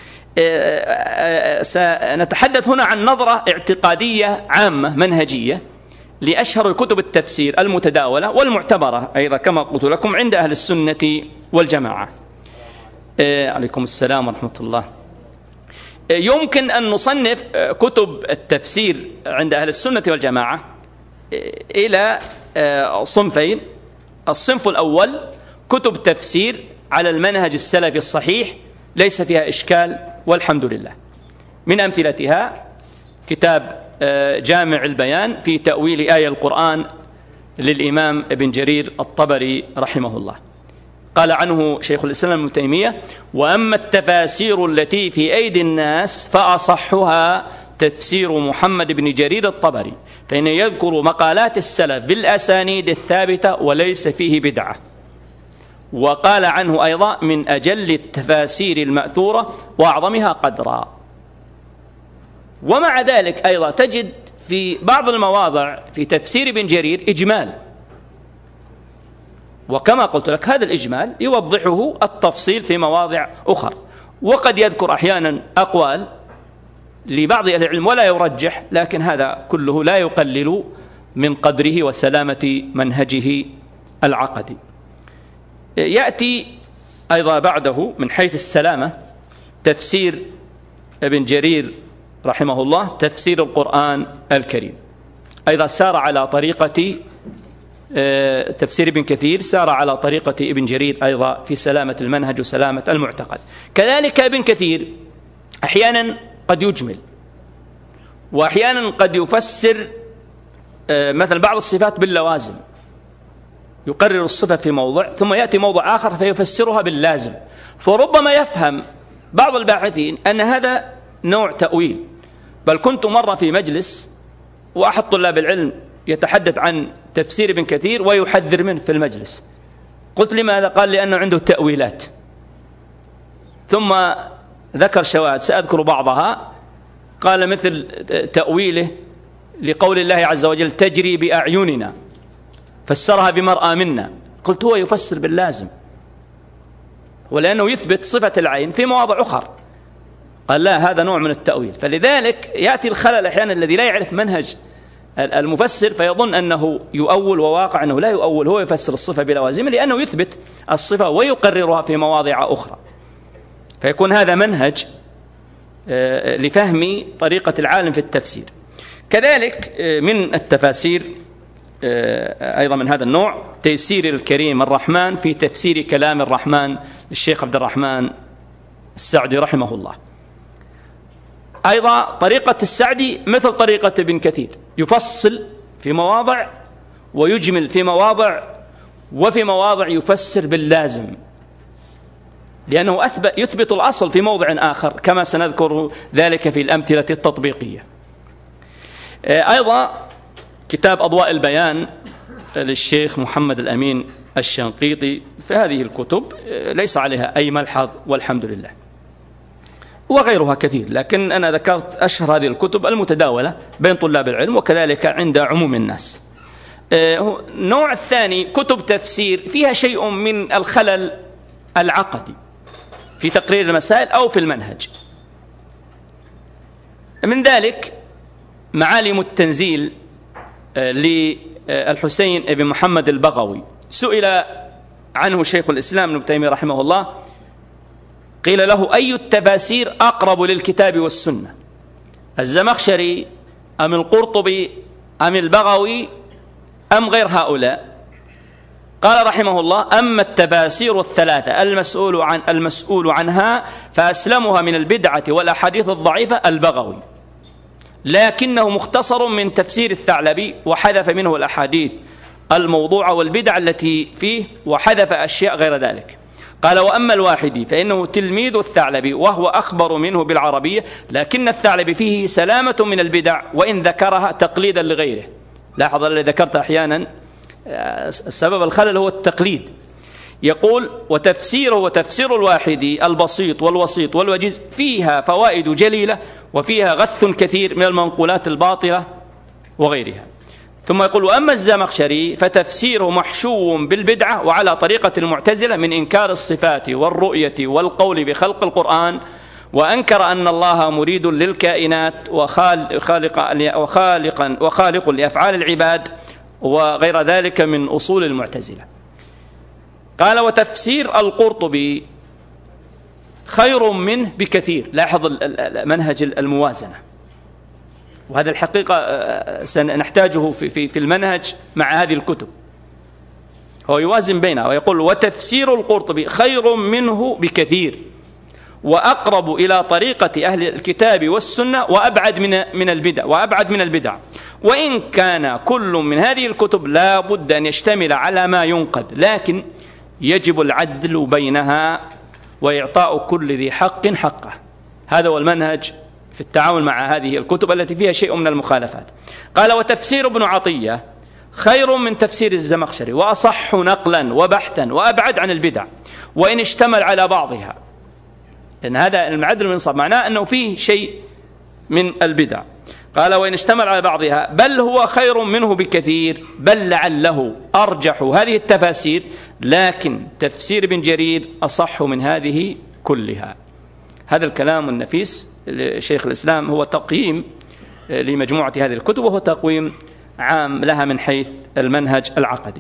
سنتحدث هنا عن نظرة اعتقادية عامة منهجية لأشهر كتب التفسير المتداولة والمعتبرة أيضا كما قلت لكم عند أهل السنة والجماعة. عليكم السلام ورحمة الله. يمكن أن نصنف كتب التفسير عند أهل السنة والجماعة إلى صنفين. الصنف الأول كتب تفسير على المنهج السلفي الصحيح ليس فيها إشكال والحمد لله. من أمثلتها كتاب جامع البيان في تأويل آية القرآن للإمام ابن جرير الطبري رحمه الله. قال عنه شيخ الإسلام ابن تيمية: وأما التفاسير التي في أيدي الناس فأصحها تفسير محمد بن جرير الطبري، فإنه يذكر مقالات السلف بالأسانيد الثابتة وليس فيه بدعة. وقال عنه أيضا: من أجل التفاسير المأثورة وأعظمها قدرا. ومع ذلك أيضا تجد في بعض المواضع في تفسير ابن جرير إجمال، وكما قلت لك هذا الإجمال يوضحه التفصيل في مواضع أخرى، وقد يذكر أحيانا أقوال لبعض أهل العلم ولا يرجح، لكن هذا كله لا يقلل من قدره وسلامة منهجه العقدي. يأتي أيضا بعده من حيث السلامة تفسير ابن جرير رحمه الله، تفسير القرآن الكريم. أيضا سار على طريقة تفسير ابن كثير، سار على طريقة ابن جرير أيضا في سلامة المنهج وسلامة المعتقد. كذلك ابن كثير أحيانا قد يجمل، وأحيانا قد يفسر مثلا بعض الصفات باللوازم، يقرر الصفة في موضع ثم يأتي موضع آخر فيفسرها باللازم. فربما يفهم بعض الباحثين أن هذا نوع تأويل. بل كنت مرة في مجلس وأحد طلاب العلم يتحدث عن تفسير ابن كثير ويحذر منه في المجلس. قلت لماذا؟ قال لأنه عنده تأويلات. ثم ذكر شواهد سأذكر بعضها. قال مثل تأويله لقول الله عز وجل تجري بأعيننا، فسرها بمرأى منا. قلت هو يفسر باللازم، ولأنه يثبت صفة العين في مواضع أخرى. قال لا، هذا نوع من التأويل. فلذلك يأتي الخلل أحيانا الذي لا يعرف منهج المفسر فيظن أنه يؤول، وواقع أنه لا يؤول، هو يفسر الصفة بلوازمه لأنه يثبت الصفة ويقررها في مواضع أخرى. فيكون هذا منهج لفهم طريقة العالم في التفسير. كذلك من التفاسير أيضا من هذا النوع تيسير الكريم الرحمن في تفسير كلام الرحمن للشيخ عبد الرحمن السعدي رحمه الله. أيضا طريقة السعدي مثل طريقة ابن كثير، يفصل في مواضع ويجمل في مواضع، وفي مواضع يفسر باللازم، لأنه أثبت يثبت الأصل في موضع آخر كما سنذكر ذلك في الأمثلة التطبيقية. أيضا كتاب أضواء البيان للشيخ محمد الأمين الشنقيطي، فهذه الكتب ليس عليها أي ملحظ والحمد لله، وغيرها كثير، لكن أنا ذكرت أشهر هذه الكتب المتداولة بين طلاب العلم وكذلك عند عموم الناس. النوع الثاني كتب تفسير فيها شيء من الخلل العقدي في تقرير المسائل أو في المنهج. من ذلك معالم التنزيل للحسين بن محمد البغوي، سئل عنه شيخ الإسلام ابن تيمية رحمه الله، قيل له أي التفاسير أقرب للكتاب والسنة، الزمخشري أم القرطبي أم البغوي أم غير هؤلاء؟ قال رحمه الله أما التفاسير الثلاثة المسؤول عن المسؤول عنها فأسلمها من البدعة والأحاديث الضعيفة البغوي، لكنه مختصر من تفسير الثعلبي وحذف منه الأحاديث الموضوعة والبدع التي فيه وحذف أشياء غير ذلك. قال وأما الواحدي فإنه تلميذ الثعلبي وهو أخبر منه بالعربية، لكن الثعلبي فيه سلامة من البدع وإن ذكرها تقليدا لغيره. لاحظ الذي ذكرت أحيانا السبب الخلل هو التقليد. يقول وتفسيره وتفسير الواحدي البسيط والوسيط والوجيز فيها فوائد جليلة وفيها غث كثير من المنقولات الباطلة وغيرها. ثم يقول وأما الزمخشري فتفسيره محشو بالبدعة وعلى طريقة المعتزلة من إنكار الصفات والرؤية والقول بخلق القرآن، وأنكر أن الله مريد للكائنات وخالق وخالقا وخالق لأفعال العباد وغير ذلك من أصول المعتزلة. قال وتفسير القرطبي خير منه بكثير. لاحظ منهج الموازنة، وهذا الحقيقة سنحتاجه في, في, في المنهج مع هذه الكتب. هو يوازن بينها ويقول وتفسير القرطبي خير منه بكثير وأقرب إلى طريقة أهل الكتاب والسنة وأبعد من من البدع وأبعد من البدع، وإن كان كل من هذه الكتب لا بد أن يشتمل على ما ينقد، لكن يجب العدل بينها وإعطاء كل ذي حق حقه. هذا هو المنهج في التعامل مع هذه الكتب التي فيها شيء من المخالفات. قال وتفسير ابن عطية خير من تفسير الزمخشري وأصح نقلا وبحثا وأبعد عن البدع وإن اشتمل على بعضها. إن هذا المعدل والإنصاف معناه أنه فيه شيء من البدع. قال وإن اشتمل على بعضها بل هو خير منه بكثير، بل لعله أرجح هذه التفاسير، لكن تفسير ابن جرير أصح من هذه كلها. هذا الكلام النفيس لشيخ الإسلام هو تقييم لمجموعة هذه الكتب، وهو تقويم عام لها من حيث المنهج العقدي.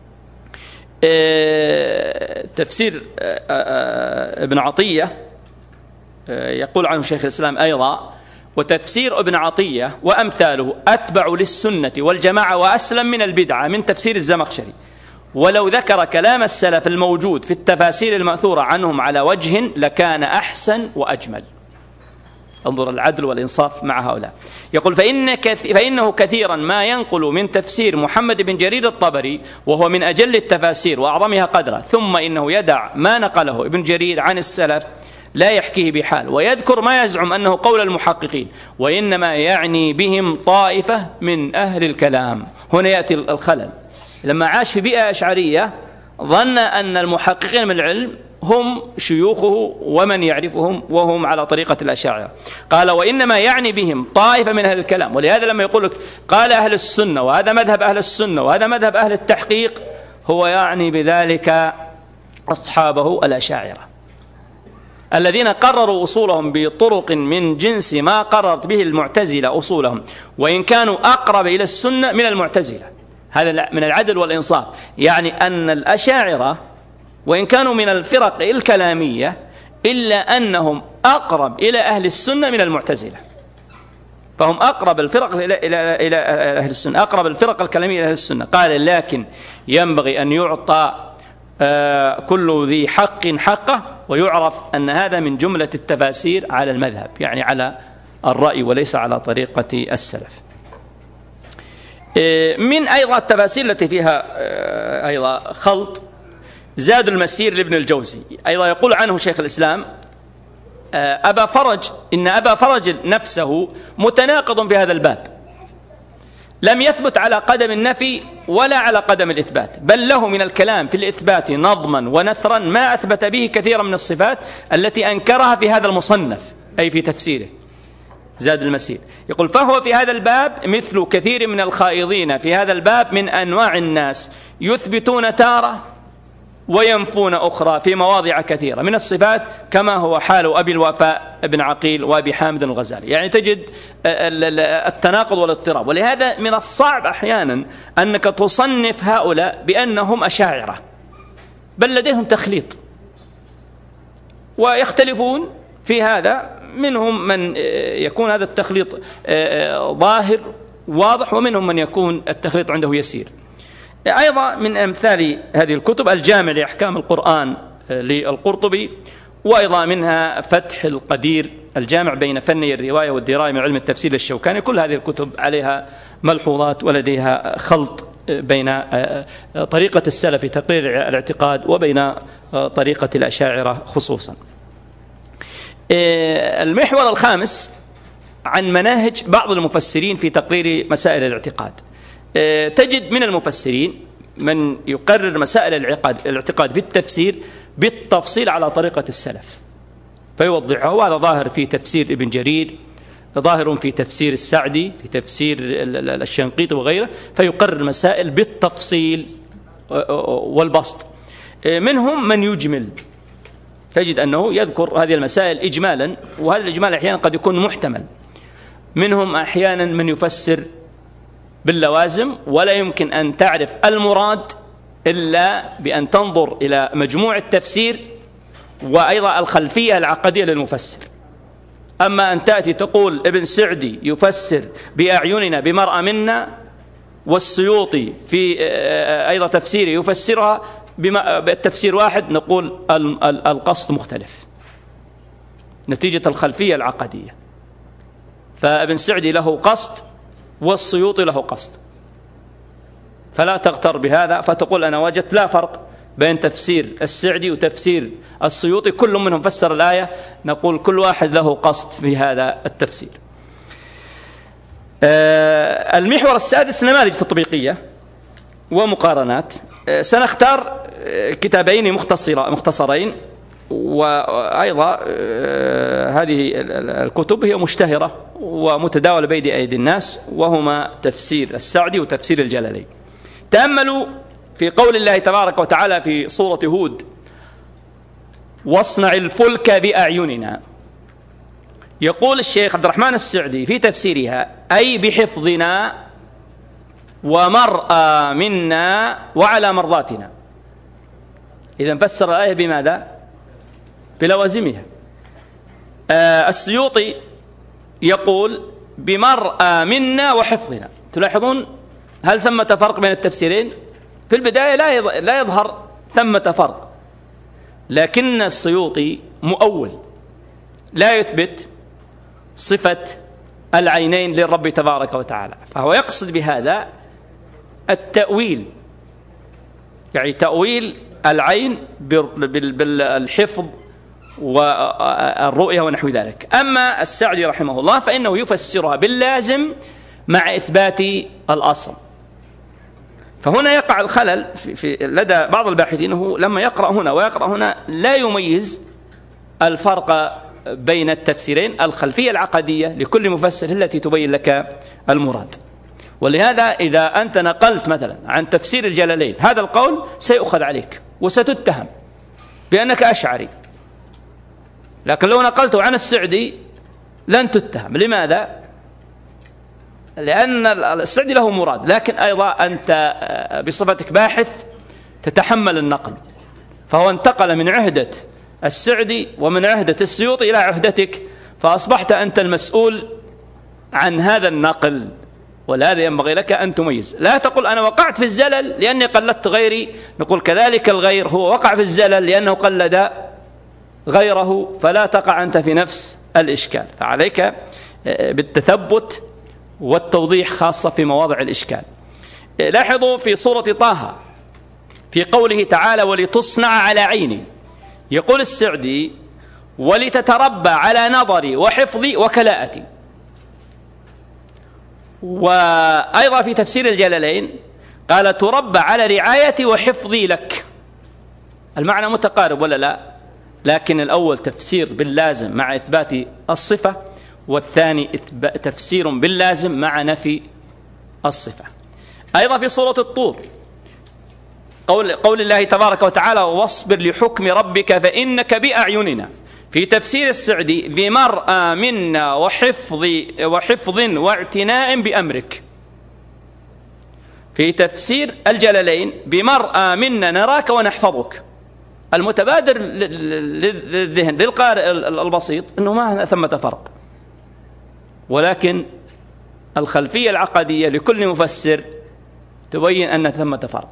تفسير ابن عطية يقول عنه شيخ الإسلام أيضا وتفسير ابن عطية وأمثاله أتبع للسنة والجماعة وأسلم من البدعة من تفسير الزمخشري، ولو ذكر كلام السلف الموجود في التفاسير المأثورة عنهم على وجه لكان أحسن وأجمل. انظر العدل والإنصاف مع هؤلاء. يقول فإن كث... فإنه كثيرا ما ينقل من تفسير محمد بن جرير الطبري وهو من أجل التفاسير وأعظمها قدرا، ثم إنه يدع ما نقله ابن جرير عن السلف لا يحكيه بحال ويذكر ما يزعم أنه قول المحققين، وإنما يعني بهم طائفة من أهل الكلام. هنا يأتي الخلل. لما عاش في بيئة أشعرية ظن أن المحققين من العلم هم شيوخه ومن يعرفهم وهم على طريقة الأشاعرة. قال وإنما يعني بهم طائفة من أهل الكلام. ولهذا لما يقول لك قال أهل السنة وهذا مذهب أهل السنة وهذا مذهب أهل التحقيق، هو يعني بذلك أصحابه الأشاعرة الذين قرروا أصولهم بطرق من جنس ما قررت به المعتزلة أصولهم، وإن كانوا أقرب إلى السنة من المعتزلة. هذا من العدل والإنصاف، يعني أن الأشاعرة وإن كانوا من الفرق الكلامية إلا أنهم أقرب إلى أهل السنة من المعتزلة، فهم أقرب الفرق إلى إلى إلى أهل السنة، أقرب الفرق الكلامية إلى أهل السنة. قال لكن ينبغي أن يعطى كل ذي حق حقه، ويعرف أن هذا من جملة التفاسير على المذهب، يعني على الرأي وليس على طريقة السلف. من أيضا التفاسير التي فيها أيضا خلط زاد المسير لابن الجوزي، أيضا يقول عنه شيخ الإسلام أبا فرج إن أبا فرج نفسه متناقض في هذا الباب، لم يثبت على قدم النفي ولا على قدم الإثبات، بل له من الكلام في الإثبات نظما ونثرا ما أثبت به كثيرا من الصفات التي أنكرها في هذا المصنف، أي في تفسيره زاد المسير. يقول فهو في هذا الباب مثل كثير من الخائضين في هذا الباب من أنواع الناس، يثبتون تارة وينفون أخرى في مواضع كثيرة من الصفات، كما هو حال أبي الوفاء بن عقيل وأبي حامد الغزالي. يعني تجد التناقض والاضطراب. ولهذا من الصعب أحيانا أنك تصنف هؤلاء بأنهم أشاعرة، بل لديهم تخليط ويختلفون في هذا. منهم من يكون هذا التخليط ظاهر واضح، ومنهم من يكون التخليط عنده يسير. أيضا من أمثال هذه الكتب الجامع لأحكام القرآن للقرطبي، وأيضا منها فتح القدير الجامع بين فني الرواية والدراية من علم التفسير للشوكاني. كل هذه الكتب عليها ملحوظات ولديها خلط بين طريقة السلف في تقرير الاعتقاد وبين طريقة الأشاعرة خصوصا. المحور الخامس عن مناهج بعض المفسرين في تقرير مسائل الاعتقاد. تجد من المفسرين من يقرر مسائل الاعتقاد في التفسير بالتفصيل على طريقة السلف فيوضحه، وهذا ظاهر في تفسير ابن جرير، ظاهر في تفسير السعدي، في تفسير الشنقيطي وغيره، فيقرر المسائل بالتفصيل والبسط. منهم من يجمل، تجد أنه يذكر هذه المسائل إجمالا، وهذا الإجمال أحيانا قد يكون محتمل. منهم أحيانا من يفسر باللوازم، ولا يمكن أن تعرف المراد إلا بأن تنظر إلى مجموع التفسير وأيضا الخلفية العقدية للمفسر. أما أن تأتي تقول ابن سعدي يفسر بأعيننا بمرأة منا، والسيوطي في أيضا تفسيره يفسرها بالتفسير واحد، نقول القصد مختلف نتيجة الخلفية العقدية. فابن سعدي له قصد والسيوطي له قصد، فلا تغتر بهذا فتقول أنا وجدت لا فرق بين تفسير السعدي وتفسير السيوطي، كل منهم فسر الآية، نقول كل واحد له قصد في هذا التفسير. المحور السادس نماذج تطبيقية ومقارنات. سنختار كتابين مختصرين، وأيضا هذه الكتب هي مشتهرة ومتداولة بين أيدي الناس، وهما تفسير السعدي وتفسير الجلالين. تأملوا في قول الله تبارك وتعالى في سورة هود: واصنع الفلك بأعيننا. يقول الشيخ عبد الرحمن السعدي في تفسيرها: أي بحفظنا ومرأى منا وعلى مرضاتنا. إذن فسر الآية بماذا؟ بلوازمها. آه السيوطي يقول بمرأى منا وحفظنا. تلاحظون هل ثمة فرق بين التفسيرين؟ في البداية لا يظهر ثمة فرق، لكن السيوطي مؤول لا يثبت صفة العينين للرب تبارك وتعالى، فهو يقصد بهذا التأويل، يعني تأويل العين بالحفظ والرؤية ونحو ذلك. أما السعدي رحمه الله فإنه يفسرها باللازم مع إثبات الأصل. فهنا يقع الخلل في في لدى بعض الباحثين، هو لما يقرأ هنا ويقرأ هنا لا يميز الفرق بين التفسيرين. الخلفية العقدية لكل مفسر التي تبين لك المراد. ولهذا إذا أنت نقلت مثلا عن تفسير الجلالين هذا القول سيؤخذ عليك وستتهم بأنك أشعري، لكن لو نقلته عن السعدي لن تتهم. لماذا؟ لأن السعدي له مراد، لكن أيضا أنت بصفتك باحث تتحمل النقل، فهو انتقل من عهدة السعدي ومن عهدة السيوطي إلى عهدتك، فأصبحت أنت المسؤول عن هذا النقل، ولهذا ينبغي لك أن تميز. لا تقول أنا وقعت في الزلل لأني قلدت غيري، نقول كذلك الغير هو وقع في الزلل لأنه قلد غيره، فلا تقع أنت في نفس الإشكال. فعليك بالتثبت والتوضيح خاصة في مواضع الإشكال. لاحظوا في سورة طه في قوله تعالى ولتصنع على عيني، يقول السعدي ولتتربى على نظري وحفظي وكلاءتي. وأيضا في تفسير الجلالين قال تربى على رعايتي وحفظي لك. المعنى متقارب ولا لا؟ لكن الأول تفسير باللازم مع إثبات الصفة، والثاني تفسير باللازم مع نفي الصفة. أيضا في سورة الطور قول, قول الله تبارك وتعالى واصبر لحكم ربك فإنك بأعيننا. في تفسير السعدي بمرأى منا وحفظ, وحفظ واعتناء بأمرك. في تفسير الجلالين بمرأى منا نراك ونحفظك. المتبادر للذهن للقارئ البسيط أنه ما ثمة فرق، ولكن الخلفية العقدية لكل مفسر تبين أن ثمة فرق.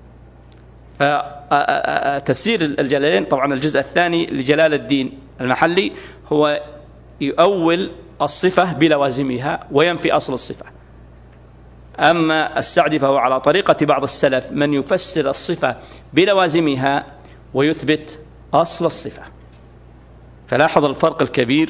فتفسير الجلالين طبعا الجزء الثاني لجلال الدين المحلي هو يؤول الصفة بلوازمها وينفي أصل الصفة. أما السعدي فهو على طريقة بعض السلف من يفسر الصفة بلوازمها ويثبت أصل الصفة. فلاحظ الفرق الكبير.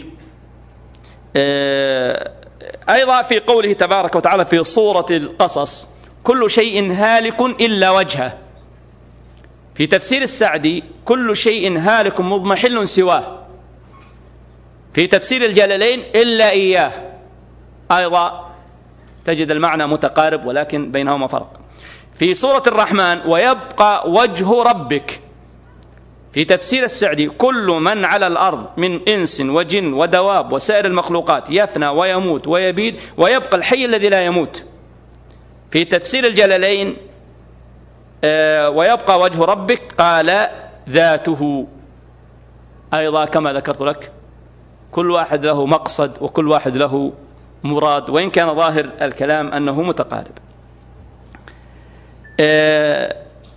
أيضا في قوله تبارك وتعالى في سورة القصص كل شيء هالك إلا وجهه. في تفسير السعدي كل شيء هالك مضمحل سواه. في تفسير الجلالين إلا إياه. أيضا تجد المعنى متقارب ولكن بينهما فرق. في سورة الرحمن ويبقى وجه ربك. في تفسير السعدي كل من على الأرض من إنس وجن ودواب وسائر المخلوقات يفنى ويموت ويبيد ويبقى الحي الذي لا يموت. في تفسير الجلالين آه ويبقى وجه ربك قال ذاته. أيضا كما ذكرت لك كل واحد له مقصد وكل واحد له مراد، وإن كان ظاهر الكلام أنه متقارب. آه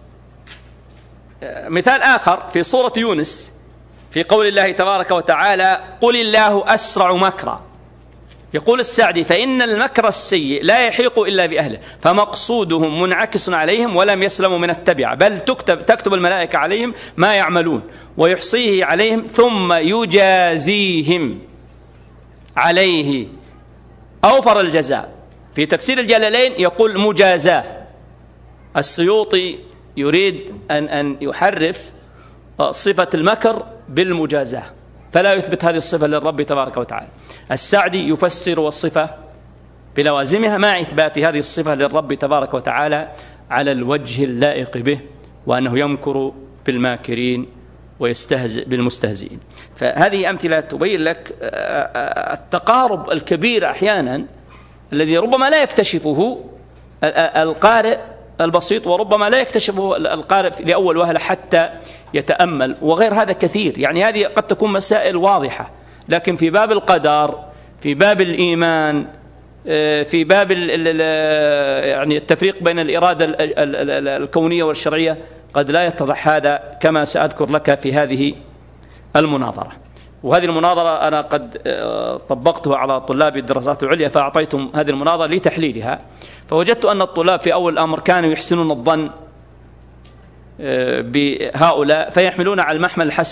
مثال آخر في سورة يونس في قول الله تبارك وتعالى قل الله أسرع مكرا. يقول السعدي فإن المكر السيء لا يحيق إلا بأهله، فمقصودهم منعكس عليهم ولم يسلموا من التبعة، بل تكتب, تكتب الملائكة عليهم ما يعملون ويحصيه عليهم ثم يجازيهم عليه أوفر الجزاء. في تفسير الجلالين يقول مجازاه. السيوطي يريد أن, أن يحرف صفة المكر بالمجازاة فلا يثبت هذه الصفة للرب تبارك وتعالى. السعدي يفسر الصفة بلوازمها مع إثبات هذه الصفة للرب تبارك وتعالى على الوجه اللائق به، وأنه يمكر بالماكرين ويستهزئ بالمستهزئين. فهذه أمثلة تبين لك التقارب الكبير أحيانا الذي ربما لا يكتشفه القارئ البسيط، وربما لا يكتشفه القارئ لأول وهلة حتى يتأمل، وغير هذا كثير. يعني هذه قد تكون مسائل واضحة، لكن في باب القدر، في باب الإيمان، في باب يعني التفريق بين الإرادة الكونية والشرعية قد لا يتضح هذا، كما سأذكر لك في هذه المناظرة. وهذه المناظرة أنا قد طبقتها على طلاب الدراسات العليا، فأعطيتهم هذه المناظرة لتحليلها، فوجدت أن الطلاب في أول الأمر كانوا يحسنون الظن بهؤلاء فيحملون على المحمل الحسن،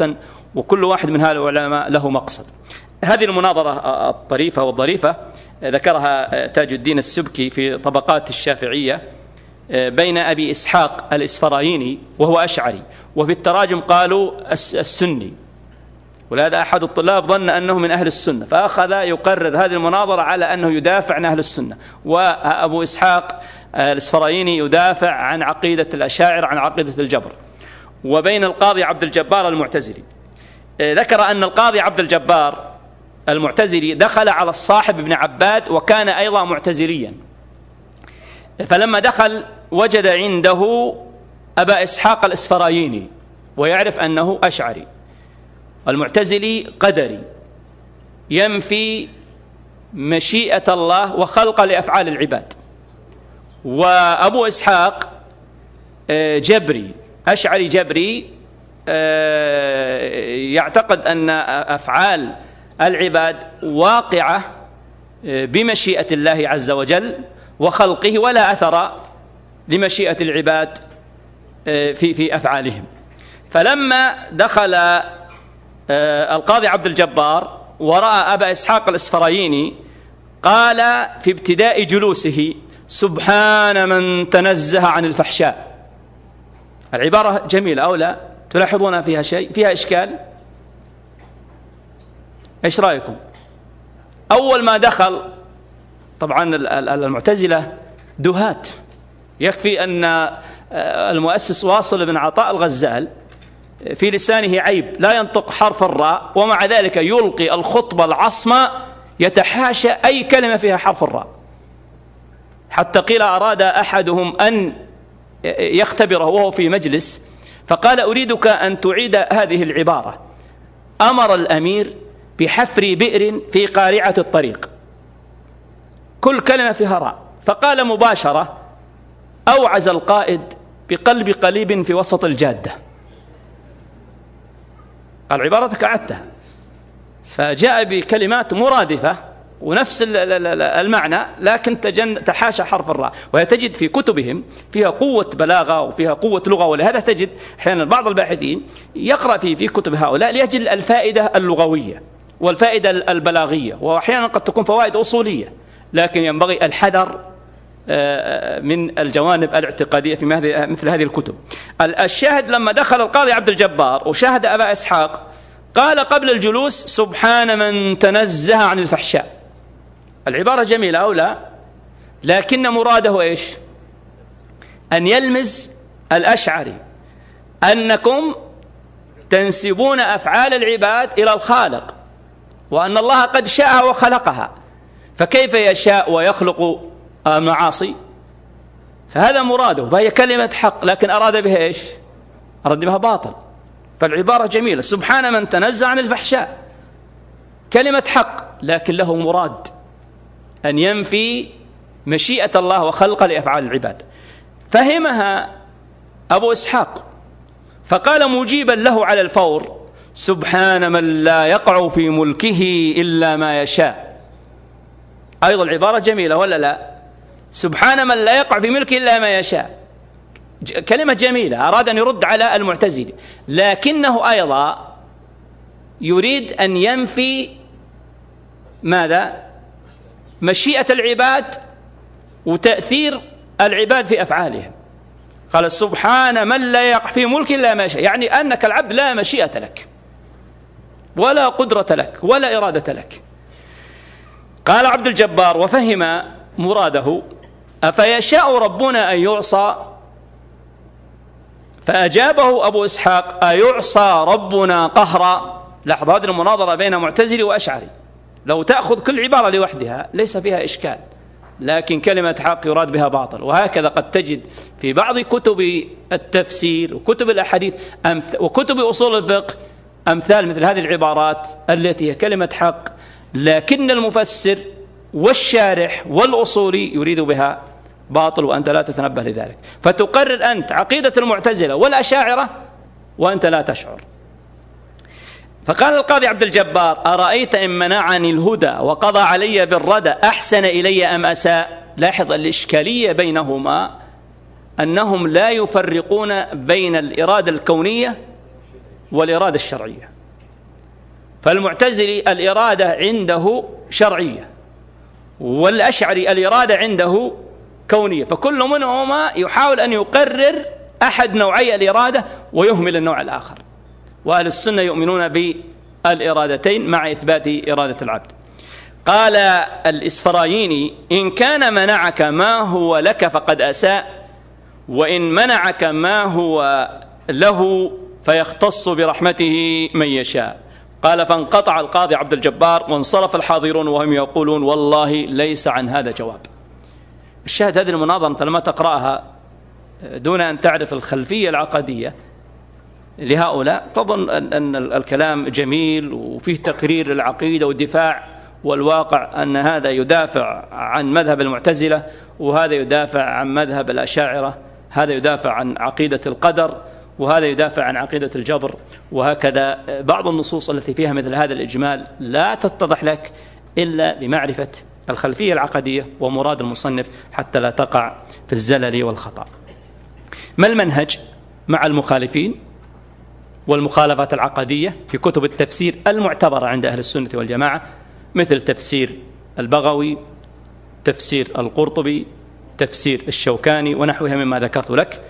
وكل واحد من هؤلاء العلماء له مقصد. هذه المناظرة الطريفة والظريفة ذكرها تاج الدين السبكي في طبقات الشافعية بين أبي إسحاق الإسفرايني وهو أشعري، وفي التراجم قالوا السني، ولهذا أحد الطلاب ظن أنه من أهل السنة فأخذ يقرر هذه المناظرة على أنه يدافع عن أهل السنة، وأبو إسحاق الإسفرايني يدافع عن عقيدة الأشاعرة عن عقيدة الجبر. وبين القاضي عبد الجبار المعتزلي، ذكر أن القاضي عبد الجبار المعتزلي دخل على الصاحب ابن عباد وكان أيضا معتزليا، فلما دخل وجد عنده أبا إسحاق الإسفرايني ويعرف أنه أشعري، المعتزلي قدري ينفي مشيئة الله وخلق لأفعال العباد، وأبو إسحاق جبري أشعري جبري يعتقد أن أفعال العباد واقعة بمشيئة الله عز وجل وخلقه، ولا أثر لمشيئة العباد في في أفعالهم. فلما دخل القاضي عبد الجبار ورأى أبا إسحاق الإسفرايني قال في ابتداء جلوسه: سبحان من تنزه عن الفحشاء. العبارة جميلة أو لا؟ تلاحظون فيها شيء؟ فيها إشكال؟ إيش رأيكم؟ أول ما دخل، طبعا المعتزلة دهات، يكفي أن المؤسس واصل بن عطاء الغزال في لسانه عيب، لا ينطق حرف الراء، ومع ذلك يلقي الخطبة العصمة يتحاشى أي كلمة فيها حرف الراء، حتى قيل أراد أحدهم أن يختبره وهو في مجلس فقال: أريدك أن تعيد هذه العبارة: أمر الأمير بحفر بئر في قارعة الطريق، كل كلمة فيها راء. فقال مباشرة: أوعز القائد بقلب قليب في وسط الجادة. العبارة كعدتها، فجاء بكلمات مرادفة ونفس المعنى لكن تحاشى حرف الراء، وتجد في كتبهم فيها قوة بلاغة وفيها قوة لغة. ولهذا تجد أحيانا بعض الباحثين يقرأ في في كتب هؤلاء ليجل الفائدة اللغوية والفائدة البلاغية، وأحيانا قد تكون فوائد أصولية، لكن ينبغي الحذر من الجوانب الاعتقادية في مثل هذه الكتب. الشاهد لما دخل القاضي عبد الجبار وشاهد أبا إسحاق قال قبل الجلوس: سبحان من تنزه عن الفحشاء. العبارة جميلة أو لا؟ لكن مراده إيش؟ أن يلمز الأشعري أنكم تنسبون أفعال العباد إلى الخالق، وأن الله قد شاء وخلقها، فكيف يشاء ويخلق معاصي؟ فهذا مراده، فهي كلمة حق لكن أراد بها إيش؟ أراد بها باطل. فالعبارة جميلة: سبحان من تنزه عن الفحشاء، كلمة حق لكن له مراد أن ينفي مشيئة الله وخلق لأفعال العباد. فهمها أبو إسحاق فقال مجيبا له على الفور: سبحان من لا يقع في ملكه إلا ما يشاء. أيضا العبارة جميلة ولا لا؟ سبحان من لا يقع في ملكه إلا ما يشاء، كلمة جميلة، أراد أن يرد على المعتزلة، لكنه أيضا يريد أن ينفي ماذا؟ مشيئة العباد وتأثير العباد في أفعالهم. قال: سبحان من لا يقع في ملك إلا ما يشاء، يعني أنك العبد لا مشيئة لك ولا قدرة لك ولا إرادة لك. قال عبد الجبار وفهم مراده: أفيشاء ربنا أن يعصى؟ فأجابه أبو إسحاق: أيعصى ربنا قهرا؟ لاحظ هذه المناظرة بين معتزلي وأشعري، لو تأخذ كل عبارة لوحدها ليس فيها إشكال، لكن كلمة حق يراد بها باطل. وهكذا قد تجد في بعض كتب التفسير وكتب الأحاديث وكتب أصول الفقه أمثال مثل هذه العبارات التي هي كلمة حق لكن المفسر والشارح والأصولي يريد بها باطل، وأنت لا تتنبه لذلك، فتقرر أنت عقيدة المعتزلة والأشاعرة وأنت لا تشعر. فقال القاضي عبد الجبار: أرأيت إن منعني الهدى وقضى علي بالردى أحسن إلي أم أساء؟ لاحظ الإشكالية بينهما أنهم لا يفرقون بين الإرادة الكونية والإرادة الشرعية. فالمعتزلي الإرادة عنده شرعية، والأشعري الإرادة عنده كونية، فكل منهما يحاول أن يقرر أحد نوعي الإرادة ويهمل النوع الآخر. وأهل السنة يؤمنون بالإرادتين مع إثبات إرادة العبد. قال الإسفرايني: إن كان منعك ما هو لك فقد أساء، وإن منعك ما هو له فيختص برحمته من يشاء. قال: فانقطع القاضي عبد الجبار وانصرف الحاضرون وهم يقولون والله ليس عن هذا جواب. الشاهد هذه المناظرة أنت لما تقرأها دون أن تعرف الخلفية العقدية لهؤلاء تظن أن الكلام جميل وفيه تقرير العقيدة والدفاع، والواقع أن هذا يدافع عن مذهب المعتزلة، وهذا يدافع عن مذهب الأشاعرة، هذا يدافع عن عقيدة القدر، وهذا يدافع عن عقيدة الجبر، وهكذا. بعض النصوص التي فيها مثل هذا الإجمال لا تتضح لك إلا بمعرفة الخلفية العقدية ومراد المصنف حتى لا تقع في الزلل والخطأ. ما المنهج مع المخالفين والمخالفات العقدية في كتب التفسير المعتبرة عند أهل السنة والجماعة، مثل تفسير البغوي، تفسير القرطبي، تفسير الشوكاني ونحوها مما ذكرت لك؟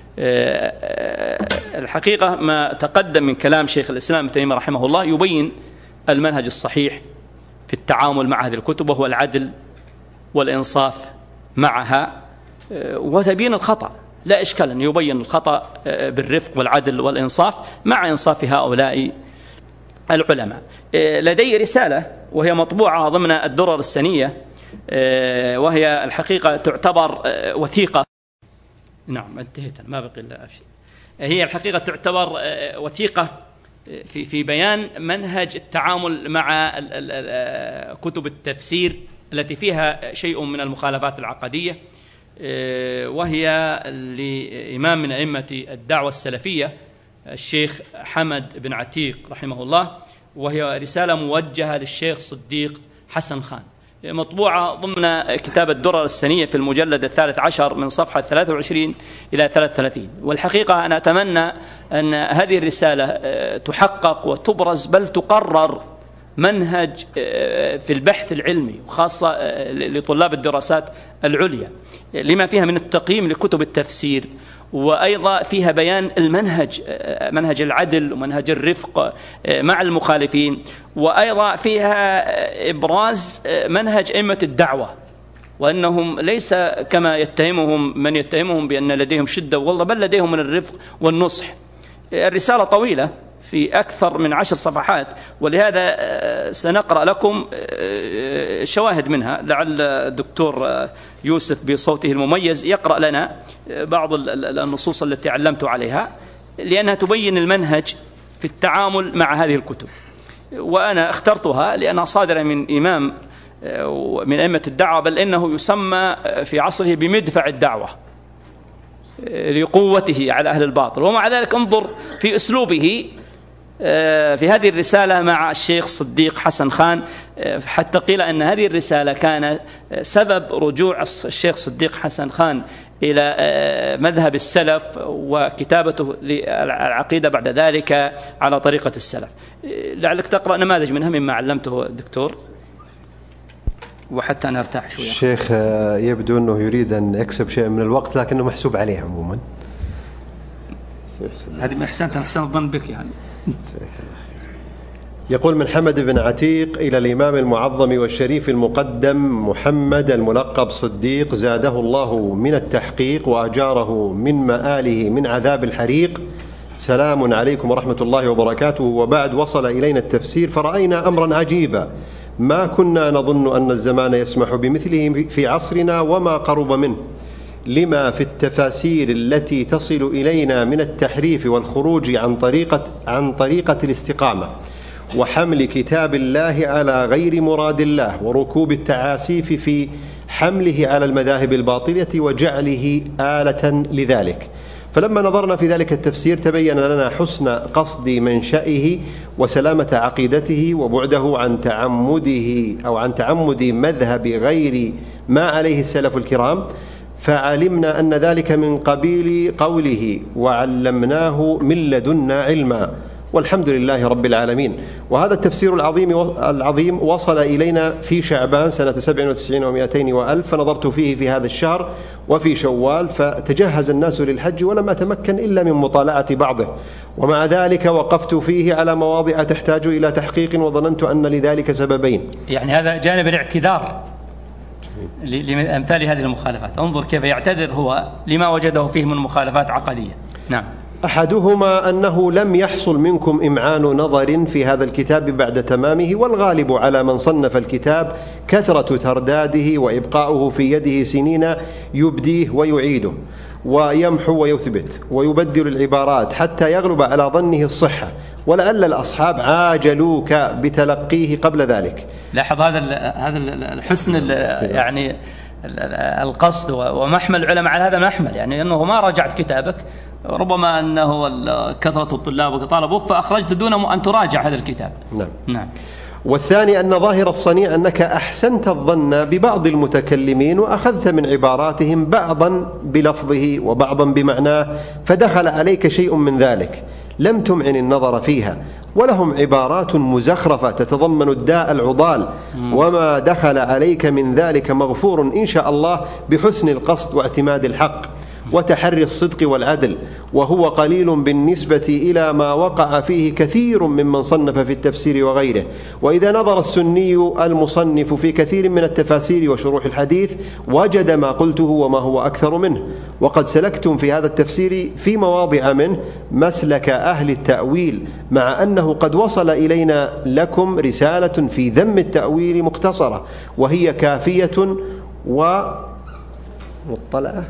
الحقيقة ما تقدم من كلام شيخ الإسلام ابن تيمية رحمه الله يبين المنهج الصحيح في التعامل مع هذه الكتب، وهو العدل والإنصاف معها وتبيين الخطأ. لا إشكال أن يبين الخطأ بالرفق والعدل والإنصاف مع إنصاف هؤلاء العلماء. لدي رسالة وهي مطبوعة ضمن الدرر السنية، وهي الحقيقة تعتبر وثيقة. نعم انتهيت، ما بقي إلا شيء. هي الحقيقة تعتبر وثيقة في في بيان منهج التعامل مع كتب التفسير التي فيها شيء من المخالفات العقدية، وهي لإمام من أئمة الدعوة السلفية الشيخ حمد بن عتيق رحمه الله، وهي رسالة موجهة للشيخ صديق حسن خان، مطبوعة ضمن كتاب الدرر السنية في المجلد الثالث عشر من صفحة ثلاثة وعشرين إلى ثلاثة وثلاثين. والحقيقة أنا أتمنى أن هذه الرسالة تحقق وتبرز بل تقرر منهج في البحث العلمي، وخاصة لطلاب الدراسات العليا، لما فيها من التقييم لكتب التفسير، وأيضا فيها بيان المنهج، منهج العدل ومنهج الرفق مع المخالفين، وأيضا فيها إبراز منهج أئمة الدعوة، وأنهم ليس كما يتهمهم من يتهمهم بأن لديهم شدة وغلظة، بل لديهم من الرفق والنصح. الرسالة طويلة في أكثر من عشر صفحات، ولهذا سنقرأ لكم شواهد منها، لعل الدكتور يوسف بصوته المميز يقرأ لنا بعض النصوص التي علمت عليها، لأنها تبين المنهج في التعامل مع هذه الكتب. وأنا اخترتها لأنها صادرة من إمام من أئمة الدعوة، بل إنه يسمى في عصره بمدفع الدعوة لقوته على أهل الباطل. ومع ذلك انظر في أسلوبه في هذه الرسالة مع الشيخ صديق حسن خان، حتى قيل أن هذه الرسالة كان سبب رجوع الشيخ صديق حسن خان إلى مذهب السلف وكتابته للعقيدة بعد ذلك على طريقة السلف. لعلك تقرأ نماذج منها مما علمته الدكتور، وحتى أنا أرتاح شوية. الشيخ يبدو أنه يريد أن يكسب شيء من الوقت، لكنه محسوب عليه عموما. هذه ما أحسنت، أنا أحسن الظن بك يعني. يقول: من حمد بن عتيق إلى الإمام المعظم والشريف المقدم محمد الملقب صديق، زاده الله من التحقيق وأجاره من مآله من عذاب الحريق، سلام عليكم ورحمة الله وبركاته. وبعد، وصل إلينا التفسير فرأينا أمرا عجيبا ما كنا نظن أن الزمان يسمح بمثله في عصرنا وما قرب منه، لما في التفاسير التي تصل إلينا من التحريف والخروج عن طريقة عن طريقة الاستقامة، وحمل كتاب الله على غير مراد الله، وركوب التعاسيف في حمله على المذاهب الباطلة وجعله آلة لذلك. فلما نظرنا في ذلك التفسير تبين لنا حسن قصد منشئه وسلامة عقيدته وبعده عن تعمده أو عن تعمد مذهب غير ما عليه السلف الكرام، فعلمنا أن ذلك من قبيل قوله: وعلمناه من لدنا علما، والحمد لله رب العالمين. وهذا التفسير العظيم العظيم وصل إلينا في شعبان سنة سبع وتسعين ومائتين وألف، فنظرت فيه في هذا الشهر وفي شوال، فتجهز الناس للحج ولم أتمكن إلا من مطالعة بعضه، ومع ذلك وقفت فيه على مواضع تحتاج إلى تحقيق، وظننت أن لذلك سببين. يعني هذا جانب الاعتذار لأمثال هذه المخالفات. انظر كيف يعتذر هو لما وجده فيه من مخالفات عقدية. نعم. أحدهما أنه لم يحصل منكم إمعان نظر في هذا الكتاب بعد تمامه، والغالب على من صنف الكتاب كثرة ترداده وإبقاؤه في يده سنين يبديه ويعيده ويمحو ويثبت ويبدل العبارات حتى يغلب على ظنه الصحة، ولعل الأصحاب عاجلوك بتلقيه قبل ذلك. لاحظ هذا هذا الحسن يعني القصد ومحمل العلماء على هذا المحمل، يعني أنه ما راجعت كتابك، ربما أنه كثرة الطلاب طالبوك فأخرجت دون أن تراجع هذا الكتاب. نعم. نعم. والثاني أن ظاهر الصنيع أنك أحسنت الظن ببعض المتكلمين وأخذت من عباراتهم بعضا بلفظه وبعضا بمعناه، فدخل عليك شيء من ذلك لم تمعن النظر فيها، ولهم عبارات مزخرفة تتضمن الداء العضال، وما دخل عليك من ذلك مغفور إن شاء الله بحسن القصد واعتماد الحق وتحري الصدق والعدل، وهو قليل بالنسبة إلى ما وقع فيه كثير ممن صنف في التفسير وغيره. وإذا نظر السني المصنف في كثير من التفاسير وشروح الحديث وجد ما قلته وما هو أكثر منه، وقد سلكتم في هذا التفسير في مواضع منه مسلك أهل التأويل، مع أنه قد وصل إلينا لكم رسالة في ذم التأويل مختصرة، وهي كافية ومطلعة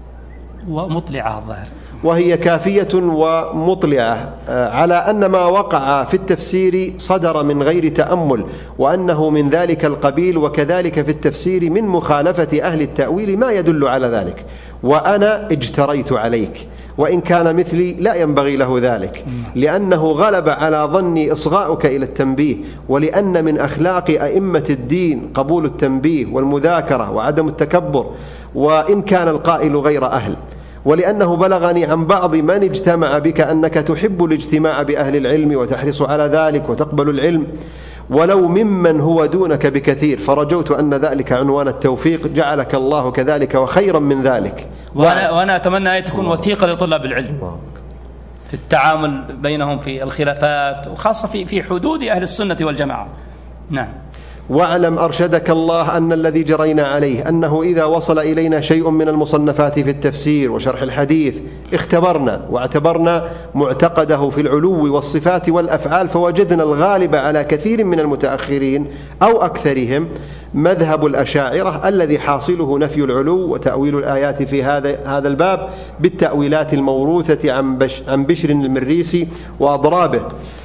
ومطلعة الظاهر وهي كافية ومطلعة على أن ما وقع في التفسير صدر من غير تأمل، وأنه من ذلك القبيل، وكذلك في التفسير من مخالفة أهل التأويل ما يدل على ذلك، وأنا اجتريت عليك، وإن كان مثلي لا ينبغي له ذلك، لأنه غلب على ظني إصغاؤك إلى التنبيه، ولأن من أخلاق أئمة الدين قبول التنبيه والمذاكرة وعدم التكبر، وإن كان القائل غير أهل، ولأنه بلغني عن بعض من اجتمع بك أنك تحب الاجتماع بأهل العلم وتحرص على ذلك وتقبل العلم ولو ممن هو دونك بكثير، فرجوت أن ذلك عنوان التوفيق، جعلك الله كذلك وخيرا من ذلك. وأنا, وأنا أتمنى أن تكون وثيقة لطلاب العلم في التعامل بينهم في الخلافات، وخاصة في في حدود أهل السنة والجماعة. نعم. واعلم أرشدك الله أن الذي جرينا عليه أنه إذا وصل إلينا شيء من المصنفات في التفسير وشرح الحديث اختبرنا واعتبرنا معتقده في العلو والصفات والأفعال، فوجدنا الغالب على كثير من المتأخرين أو أكثرهم مذهب الأشاعرة الذي حاصله نفي العلو وتأويل الآيات في هذا هذا الباب بالتأويلات الموروثة عن بش عن بشر المريسي وأضرابه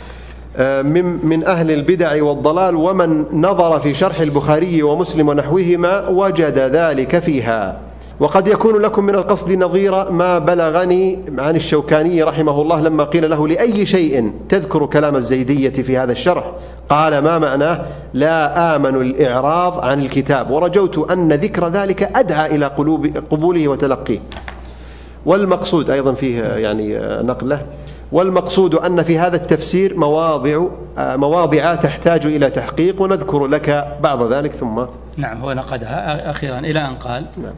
من من أهل البدع والضلال، ومن نظر في شرح البخاري ومسلم ونحوهما وجد ذلك فيها. وقد يكون لكم من القصد نظير ما بلغني عن الشوكاني رحمه الله لما قيل له لأي شيء تذكر كلام الزيدية في هذا الشرح، قال ما معناه؟ لا آمن الإعراض عن الكتاب، ورجوت أن ذكر ذلك أدعى إلى قبوله وتلقيه. والمقصود أيضا فيه يعني نقله، والمقصود أن في هذا التفسير مواضع مواضع تحتاج إلى تحقيق، ونذكر لك بعض ذلك ثم. نعم. هو نقدها أخيرا إلى أن قال نعم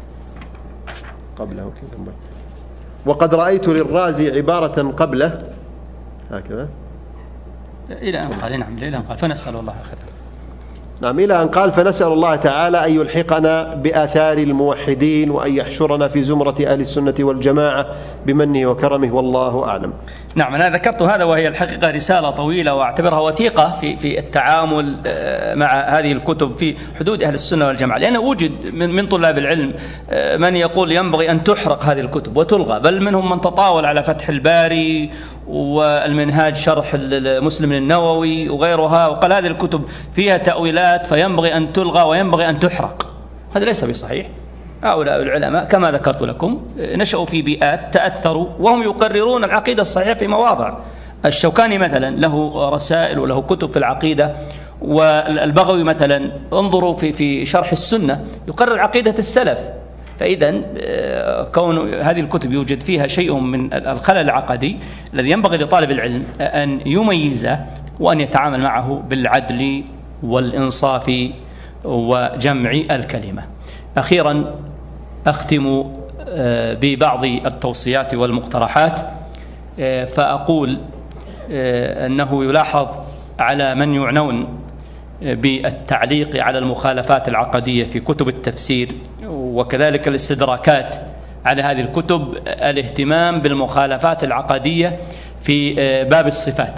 قبله كذا، وقد رأيت للرازي عبارة قبله هكذا إلى أن قال. نعم إلى أن قال فنسأل الله أخذ. نعم إلى أن قال فنسأل الله تعالى أن يلحقنا بآثار الموحدين وأن يحشرنا في زمرة أهل السنة والجماعة بمنه وكرمه، والله أعلم. نعم. أنا ذكرت هذا، وهي الحقيقة رسالة طويلة وأعتبرها وثيقة في في التعامل مع هذه الكتب في حدود أهل السنة والجماعة، لأنه وجد من من طلاب العلم من يقول ينبغي أن تحرق هذه الكتب وتلغى، بل منهم من تطاول على فتح الباري والمنهاج شرح مسلم النووي وغيرها، وقال هذه الكتب فيها تأويلات فينبغي أن تلغى وينبغي أن تحرق. هذا ليس بصحيح. هؤلاء العلماء كما ذكرت لكم نشأوا في بيئات تأثروا وهم يقررون العقيدة الصحيحة في مواضع. الشوكاني مثلا له رسائل وله كتب في العقيدة، والبغوي مثلا انظروا في في شرح السنة يقرر عقيدة السلف، فإذا كون هذه الكتب يوجد فيها شيء من الخلل العقدي الذي ينبغي لطالب العلم أن يميزه وأن يتعامل معه بالعدل والإنصاف وجمع الكلمة. أخيرا أختم ببعض التوصيات والمقترحات، فأقول أنه يلاحظ على من يعنون بالتعليق على المخالفات العقدية في كتب التفسير وكذلك الاستدراكات على هذه الكتب الاهتمام بالمخالفات العقدية في باب الصفات،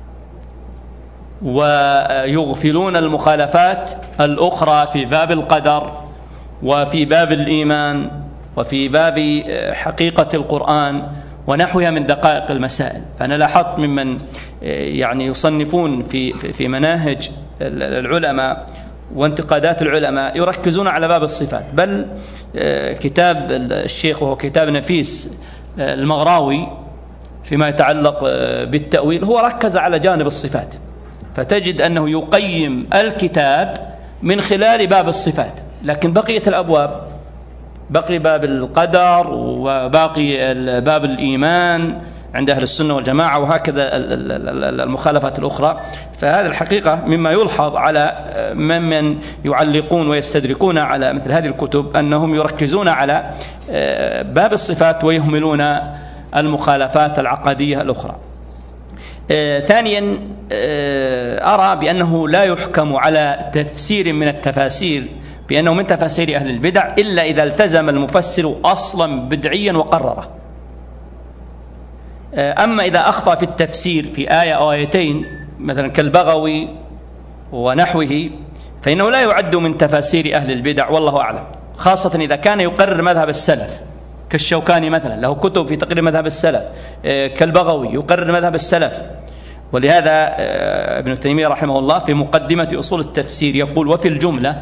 ويغفلون المخالفات الأخرى في باب القدر وفي باب الإيمان وفي باب حقيقة القرآن ونحوها من دقائق المسائل. فأنا لاحظت ممن يعني يصنفون في في مناهج العلماء وانتقادات العلماء يركزون على باب الصفات، بل كتاب الشيخ وهو كتاب نفيس المغراوي فيما يتعلق بالتأويل هو ركز على جانب الصفات، فتجد أنه يقيم الكتاب من خلال باب الصفات، لكن بقية الأبواب بقي باب القدر وباقي باب الإيمان عند أهل السنة والجماعة وهكذا المخالفات الأخرى. فهذا الحقيقة مما يلحظ على من يعلقون ويستدركون على مثل هذه الكتب أنهم يركزون على باب الصفات ويهملون المخالفات العقدية الأخرى. ثانيا أرى بأنه لا يحكم على تفسير من التفاسير بأنه من تفاسير أهل البدع إلا إذا التزم المفسر أصلا بدعيا وقرره. أما إذا أخطأ في التفسير في آية أو آيتين مثلا كالبغوي ونحوه فإنه لا يعد من تفاسير أهل البدع والله أعلم، خاصة إذا كان يقرر مذهب السلف كالشوكاني مثلا له كتب في تقرير مذهب السلف، كالبغوي يقرر مذهب السلف. ولهذا ابن تيمية رحمه الله في مقدمة أصول التفسير يقول: وفي الجملة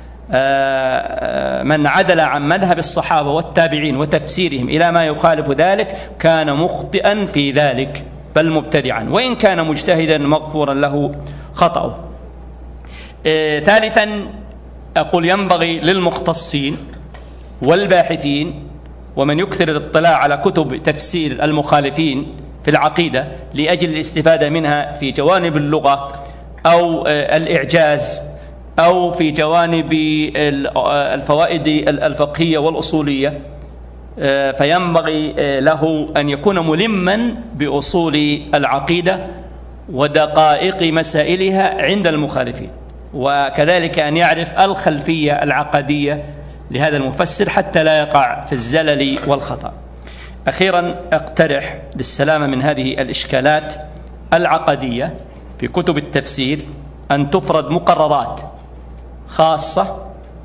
من عدل عن مذهب الصحابة والتابعين وتفسيرهم إلى ما يخالف ذلك كان مخطئا في ذلك بل مبتدعا، وإن كان مجتهدا مغفورا له خطأه. ثالثا أقول ينبغي للمختصين والباحثين ومن يكثر الاطلاع على كتب تفسير المخالفين في العقيدة لأجل الاستفادة منها في جوانب اللغة أو الإعجاز أو في جوانب الفوائد الفقهية والأصولية، فينبغي له أن يكون ملما بأصول العقيدة ودقائق مسائلها عند المخالفين، وكذلك أن يعرف الخلفية العقدية لهذا المفسر حتى لا يقع في الزلل والخطأ. أخيرا أقترح للسلامة من هذه الإشكالات العقدية في كتب التفسير أن تفرد مقررات خاصة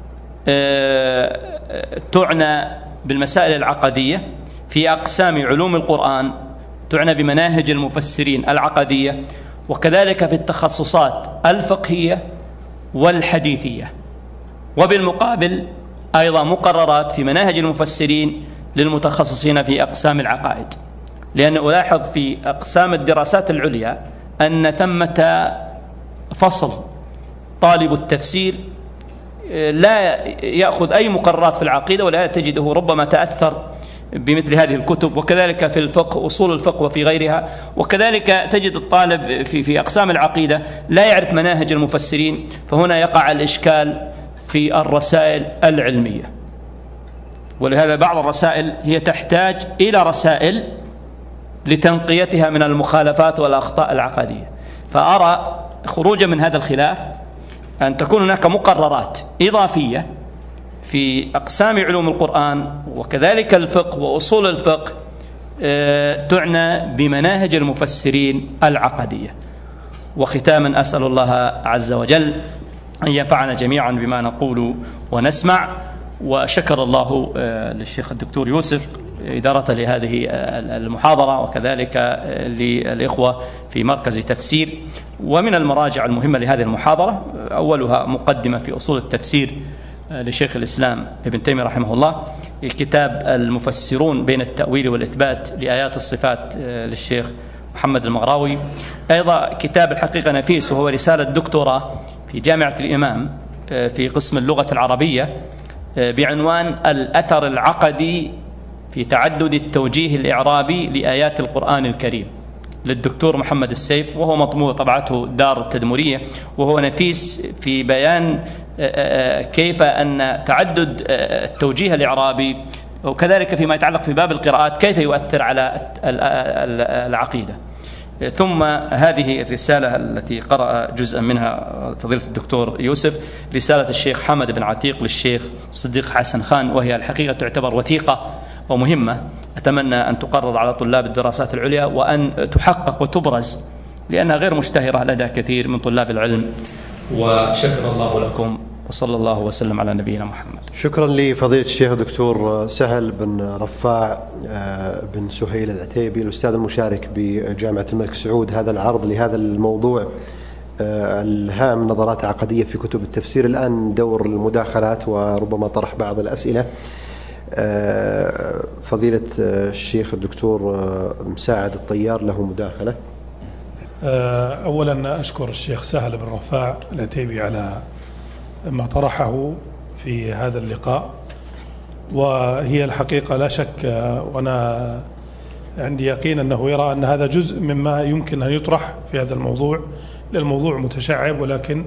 تعنى بالمسائل العقدية في أقسام علوم القرآن، تعنى بمناهج المفسرين العقدية، وكذلك في التخصصات الفقهية والحديثية. وبالمقابل أيضا مقررات في مناهج المفسرين للمتخصصين في أقسام العقائد، لأن ألاحظ في أقسام الدراسات العليا أن ثمة فصل طالب التفسير لا يأخذ أي مقررات في العقيدة ولا تجده ربما تأثر بمثل هذه الكتب، وكذلك في الفقه أصول الفقه وفي غيرها، وكذلك تجد الطالب في في أقسام العقيدة لا يعرف مناهج المفسرين، فهنا يقع الإشكال في الرسائل العلمية. ولهذا بعض الرسائل هي تحتاج إلى رسائل لتنقيتها من المخالفات والأخطاء العقدية. فأرى خروجا من هذا الخلاف أن تكون هناك مقررات إضافية في أقسام علوم القرآن وكذلك الفقه وأصول الفقه تعنى بمناهج المفسرين العقدية. وختاما أسأل الله عز وجل أن ينفعنا جميعا بما نقول ونسمع، وشكر الله للشيخ الدكتور يوسف إدارة لهذه المحاضرة وكذلك للإخوة في مركز تفسير. ومن المراجع المهمة لهذه المحاضرة أولها مقدمة في أصول التفسير لشيخ الإسلام ابن تيمية رحمه الله، كتاب المفسرون بين التأويل والإثبات لآيات الصفات للشيخ محمد المغراوي، أيضا كتاب الحقيقة نفيس وهو رسالة دكتوراه في جامعة الإمام في قسم اللغة العربية بعنوان الأثر العقدي في تعدد التوجيه الإعرابي لآيات القرآن الكريم للدكتور محمد السيف، وهو مطبوع طبعته دار التدمرية، وهو نفيس في بيان كيف أن تعدد التوجيه الإعرابي وكذلك فيما يتعلق في باب القراءات كيف يؤثر على العقيدة. ثم هذه الرسالة التي قرأ جزءا منها فضيلة الدكتور يوسف، رسالة الشيخ حمد بن عتيق للشيخ صديق حسن خان، وهي الحقيقة تعتبر وثيقة ومهمة، أتمنى أن تقرر على طلاب الدراسات العليا وأن تحقق وتبرز، لأنها غير مشتهرة لدى كثير من طلاب العلم. وشكر الله لكم، وصلى الله وسلم على نبينا محمد. شكرا لفضيلة الشيخ دكتور سهل بن رفاع بن سهيل العتيبي الأستاذ المشارك بجامعة الملك سعود، هذا العرض لهذا الموضوع الهام، نظرات عقدية في كتب التفسير. الآن دور المداخلات وربما طرح بعض الأسئلة. فضيلة الشيخ الدكتور مساعد الطيار له مداخلة. أولا أشكر الشيخ سهل بن رفاع العتيبي على ما طرحه في هذا اللقاء، وهي الحقيقة لا شك، وأنا عندي يقين أنه يرى أن هذا جزء مما يمكن أن يطرح في هذا الموضوع، للموضوع متشعب، ولكن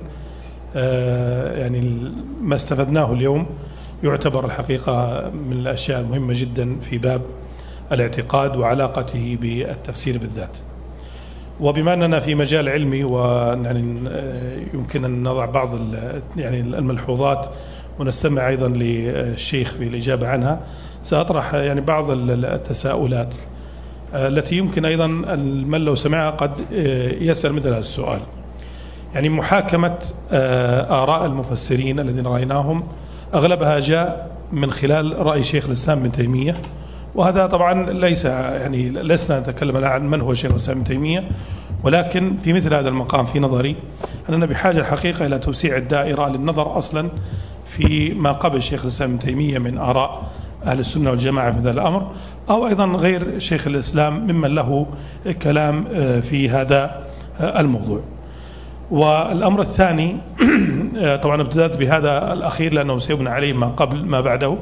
يعني ما استفدناه اليوم يعتبر الحقيقة من الأشياء المهمة جدا في باب الاعتقاد وعلاقته بالتفسير بالذات. وبما أننا في مجال علمي ويعني يمكن أن نضع بعض يعني الملحوظات ونستمع أيضا للشيخ في الإجابة عنها، سأطرح يعني بعض التساؤلات التي يمكن أيضا من لو سمعها قد يسأل مثل هذا السؤال. يعني محاكمة آراء المفسرين الذين رأيناهم أغلبها جاء من خلال رأي شيخ الإسلام ابن تيمية، وهذا طبعا ليس يعني لسنا نتكلم عن من هو شيخ الإسلام ابن تيمية، ولكن في مثل هذا المقام في نظري أننا بحاجة الحقيقة إلى توسيع الدائرة للنظر أصلا في ما قبل شيخ الإسلام ابن تيمية من آراء أهل السنة والجماعة في هذا الأمر، أو أيضا غير شيخ الإسلام ممن له كلام في هذا الموضوع. والأمر الثاني طبعا ابتدأت بهذا الأخير لأنه سيبنى عليه ما قبل ما بعده،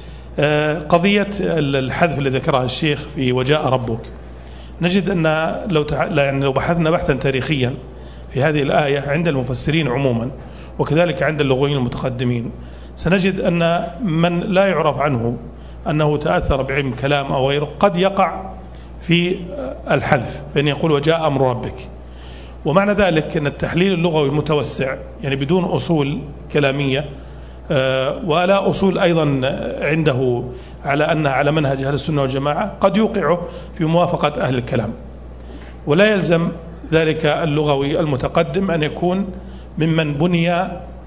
قضية الحذف اللي ذكرها الشيخ في وجاء ربك. نجد أن لو يعني لو بحثنا بحثا تاريخيا في هذه الآية عند المفسرين عموما وكذلك عند اللغويين المتقدمين، سنجد أن من لا يعرف عنه أنه تأثر بعلم كلام أو غيره قد يقع في الحذف، فإن يقول وجاء أمر ربك. ومعنى ذلك أن التحليل اللغوي المتوسع يعني بدون أصول كلامية ولا أصول أيضا عنده على أنها على منهج أهل السنة والجماعة قد يوقعه في موافقة أهل الكلام، ولا يلزم ذلك اللغوي المتقدم أن يكون ممن بني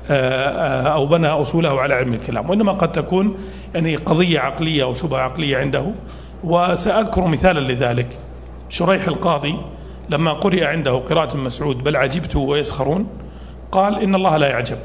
أو بنى أصوله على علم الكلام، وإنما قد تكون يعني قضية عقلية أو شبهة عقلية عنده. وسأذكر مثالا لذلك، شريح القاضي لما قرئ عنده قراءة مسعود بل عجبت ويسخرون قال إن الله لا يعجب،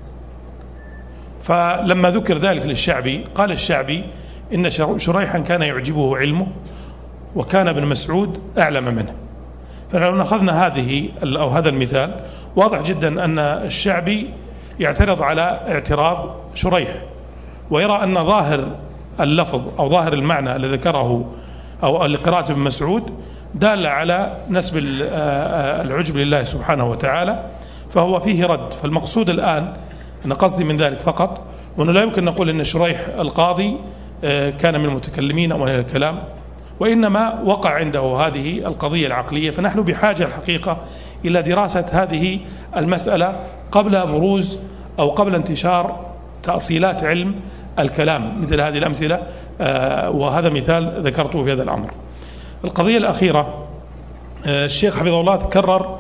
فلما ذكر ذلك للشعبي قال الشعبي إن شريحا كان يعجبه علمه وكان ابن مسعود أعلم منه. فلو أخذنا هذه أو هذا المثال واضح جدا أن الشعبي يعترض على اعتراض شريح، ويرى أن ظاهر اللفظ أو ظاهر المعنى الذي ذكره أو لقراءة ابن مسعود دال على نسب العجب لله سبحانه وتعالى، فهو فيه رد. فالمقصود الآن أنا قصدي من ذلك فقط وأنه لا يمكن نقول أن شريح القاضي كان من المتكلمين أو من الكلام، وإنما وقع عنده هذه القضية العقلية. فنحن بحاجة الحقيقة إلى دراسة هذه المسألة قبل بروز أو قبل انتشار تأصيلات علم الكلام مثل هذه الأمثلة، وهذا مثال ذكرته في هذا الأمر. القضية الأخيرة، الشيخ حفظه الله تكرر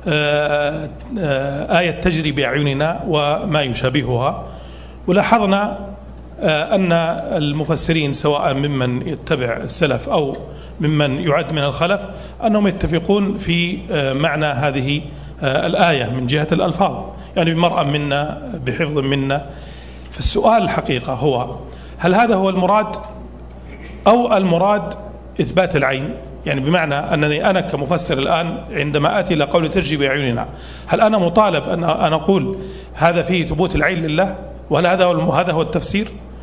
آية تجري بأعيننا وما يشابهها، ولاحظنا أن المفسرين سواء ممن يتبع السلف أو ممن يعد من الخلف أنهم يتفقون في معنى هذه الآية من جهة الألفاظ، يعني بمرأة منا بحفظ منا. فالسؤال الحقيقة هو هل هذا هو المراد أو المراد إثبات العين؟ يعني بمعنى أنني أنا كمفسر الآن عندما آتي إلى قول تجري بأعيننا، هل أنا مطالب أن أقول هذا فيه ثبوت العين لله؟ وهل هذا هو هذا هو التفسير؟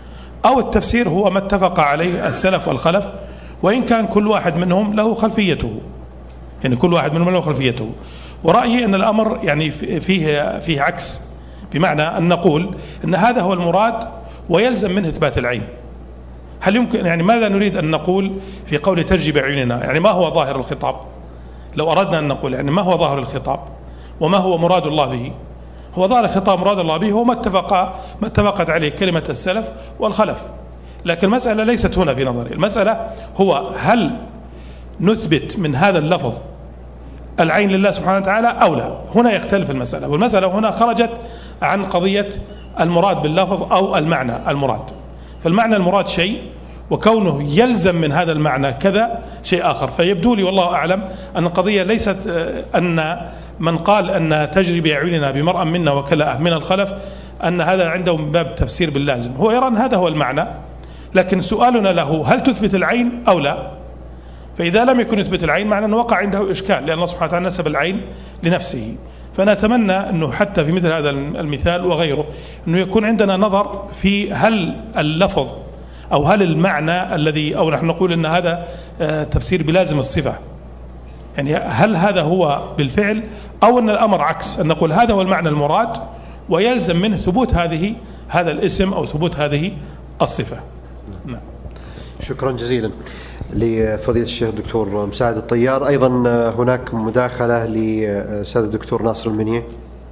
أو التفسير هو ما اتفق عليه السلف والخلف، وإن كان كل واحد منهم له خلفيته، يعني كل واحد منهم له خلفيته. ورأيي أن الأمر يعني فيه فيه عكس، بمعنى أن نقول أن هذا هو المراد ويلزم منه إثبات العين. هل يمكن يعني ماذا نريد أن نقول في قول تجري بعيوننا؟ يعني ما هو ظاهر الخطاب؟ لو أردنا أن نقول يعني ما هو ظاهر الخطاب وما هو مراد الله به؟ هو ظاهر الخطاب مراد الله به هو ما اتفق ما اتفقت عليه كلمة السلف والخلف. لكن المسألة ليست هنا في نظري، المسألة هو هل نثبت من هذا اللفظ العين لله سبحانه وتعالى أو لا؟ هنا يختلف المسألة، والمسألة هنا خرجت عن قضية المراد باللفظ أو المعنى المراد. فالمعنى المراد شيء، وكونه يلزم من هذا المعنى كذا شيء آخر. فيبدو لي والله أعلم أن القضية ليست أن من قال أن تجري بأعيننا بمرأ منا وكلا من الخلف أن هذا عنده من باب التفسير باللازم، هو يرى أن هذا هو المعنى، لكن سؤالنا له هل تثبت العين أو لا؟ فإذا لم يكن يثبت العين معنى أنه وقع عنده إشكال، لأن الله سبحانه وتعالى نسب العين لنفسه. فأنا أتمنى أنه حتى في مثل هذا المثال وغيره أنه يكون عندنا نظر في هل اللفظ أو هل المعنى الذي أو نحن نقول أن هذا تفسير بلازم الصفة، يعني هل هذا هو بالفعل أو أن الأمر عكس، أن نقول هذا هو المعنى المراد ويلزم منه ثبوت هذه هذا الاسم أو ثبوت هذه الصفة. نعم. شكرا جزيلا لفضيلة الشيخ الدكتور مساعد الطيار. أيضا هناك مداخلة لسيد الدكتور ناصر المنيع.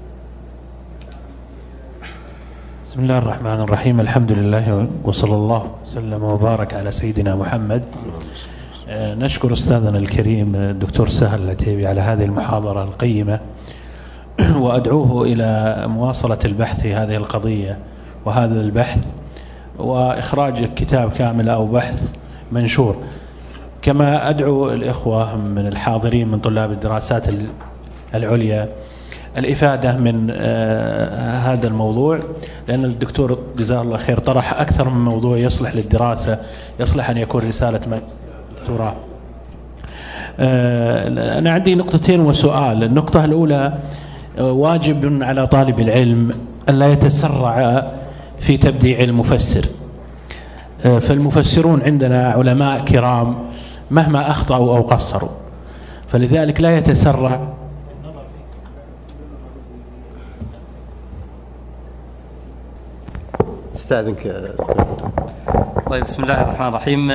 بسم الله الرحمن الرحيم، الحمد لله وصلى الله وسلم وبارك على سيدنا محمد. نشكر أستاذنا الكريم الدكتور سهل العتيبي على هذه المحاضرة القيمة، وأدعوه إلى مواصلة البحث في هذه القضية وهذا البحث وإخراج كتاب كامل أو بحث منشور. كما أدعو الإخوة من الحاضرين من طلاب الدراسات العليا الإفادة من هذا الموضوع، لأن الدكتور جزاه الله خير طرح أكثر من موضوع يصلح للدراسة، يصلح أن يكون رسالة دكتوراه. أنا عندي نقطتين وسؤال. النقطة الأولى، واجب على طالب العلم أن لا يتسرع في تبديع المفسر، فالمفسرون عندنا علماء كرام مهما أخطأوا أو قصروا، فلذلك لا يتسرع. استاذنك. طيب، بسم الله الرحمن الرحيم.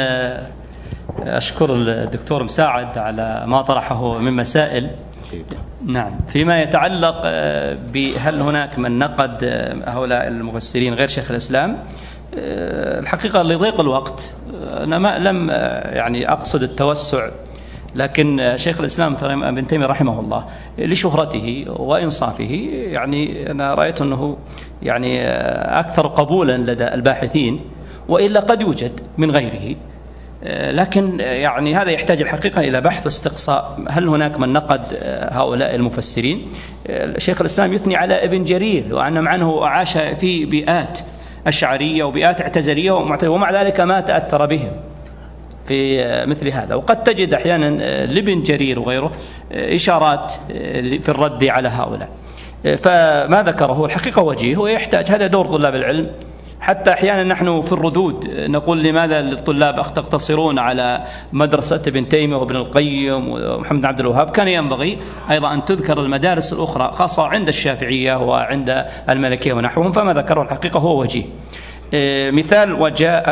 أشكر الدكتور مساعد على ما طرحه من مسائل. نعم، فيما يتعلق بهل هناك من نقد هؤلاء المفسرين غير شيخ الإسلام، الحقيقة لضيق الوقت أنا ما لم يعني أقصد التوسع، لكن شيخ الإسلام ابن تيمية رحمه الله لشهرته وإنصافه يعني أنا رأيت أنه يعني أكثر قبولا لدى الباحثين، وإلا قد يوجد من غيره، لكن يعني هذا يحتاج الحقيقة إلى بحث واستقصاء. هل هناك من نقد هؤلاء المفسرين؟ شيخ الإسلام يثني على ابن جرير وأن عنه عاش في بيئات أشعرية وبيئات اعتزالية ومع ذلك ما تأثر بهم في مثل هذا. وقد تجد أحيانا لابن جرير وغيره إشارات في الرد على هؤلاء، فما ذكره الحقيقة وجيه ويحتاج، هذا دور طلاب العلم. حتى أحيانا نحن في الردود نقول لماذا الطلاب تقتصرون على مدرسة ابن تيمية وابن القيم ومحمد بن عبد الوهاب؟ كان ينبغي أيضا أن تذكر المدارس الأخرى خاصة عند الشافعية وعند المالكية ونحوهم، فما ذكره الحقيقة هو وجيه. مثال وجاء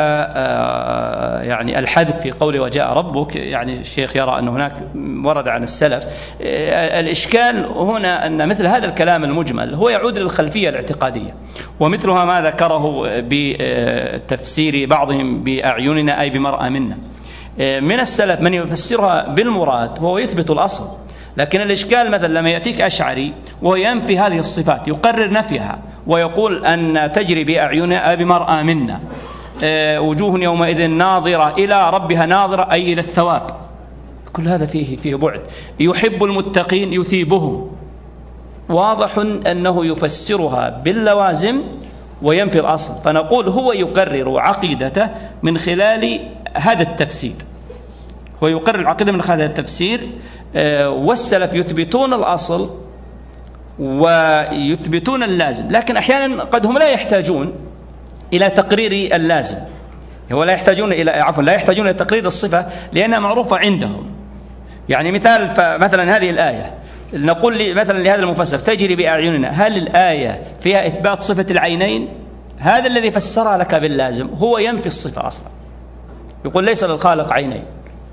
يعني الحذف في قوله وجاء ربك، يعني الشيخ يرى أن هناك ورد عن السلف. الإشكال هنا أن مثل هذا الكلام المجمل هو يعود للخلفية الاعتقادية، ومثلها ما ذكره بتفسير بعضهم بأعيننا أي بمرأة منا. من السلف من يفسرها بالمراد وهو يثبت الأصل، لكن الإشكال مثلا لما يأتيك أشعري وهو ينفي هذه الصفات يقرر نفيها ويقول أن تجري بأعيننا بمرأة منا، وجوه يومئذ ناظرة إلى ربها ناظرة أي إلى الثواب، كل هذا فيه فيه بعد. يحب المتقين يثيبهم، واضح أنه يفسرها باللوازم وينفي الأصل، فنقول هو يقرر عقيدته من خلال هذا التفسير، هو يقرر العقيدة من هذا التفسير. والسلف يثبتون الأصل ويثبتون اللازم، لكن أحيانا قد هم لا يحتاجون إلى تقرير اللازم، هو لا يحتاجون إلى عفوا لا يحتاجون إلى تقرير الصفة لأنها معروفة عندهم. يعني مثال مثلا هذه الآية نقول لي مثلا لهذا المفسر تجري بأعيننا، هل الآية فيها إثبات صفة العينين؟ هذا الذي فسرها لك باللازم هو ينفي الصفة أصلا، يقول ليس للخالق عينين،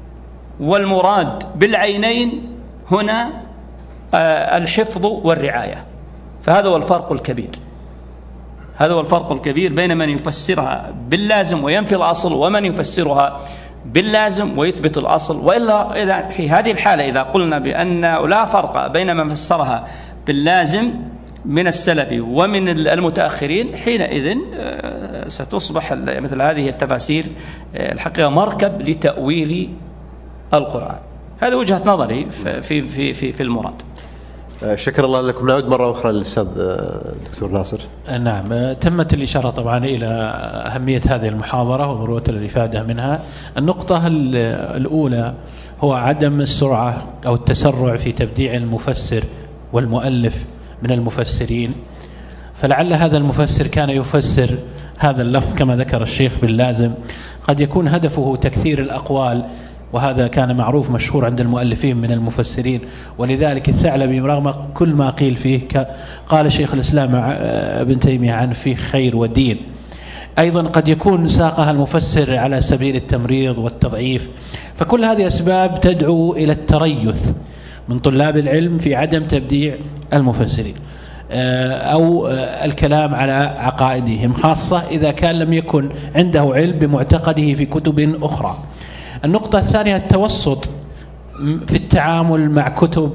والمراد بالعينين هنا الحفظ والرعاية. فهذا هو الفرق الكبير، هذا هو الفرق الكبير بين من يفسرها باللازم وينفي الأصل ومن يفسرها باللازم ويثبت الأصل. وإلا إذا في هذه الحالة إذا قلنا بأن لا فرق بين من فسرها باللازم من السلف ومن المتأخرين، حينئذ ستصبح مثل هذه التفاسير الحقيقة مركب لتأويل القرآن. هذه وجهة نظري في في في في المراد. شكر الله لكم. نعود مرة أخرى للأستاذ دكتور ناصر. نعم، تمت الإشارة طبعا إلى أهمية هذه المحاضرة وضرورة الإفادة منها. النقطة الأولى هو عدم السرعة أو التسرع في تبديع المفسر والمؤلف من المفسرين. فلعل هذا المفسر كان يفسر هذا اللفظ كما ذكر الشيخ باللازم، قد يكون هدفه تكثير الأقوال، وهذا كان معروف مشهور عند المؤلفين من المفسرين. ولذلك الثعلبي رغم كل ما قيل فيه قال شيخ الإسلام ابن تيمية عن فيه خير ودين. أيضا قد يكون ساقها المفسر على سبيل التمريض والتضعيف. فكل هذه أسباب تدعو إلى التريث من طلاب العلم في عدم تبديع المفسرين أو الكلام على عقائدهم، خاصة إذا كان لم يكن عنده علم بمعتقده في كتب أخرى. النقطة الثانية التوسط في التعامل مع كتب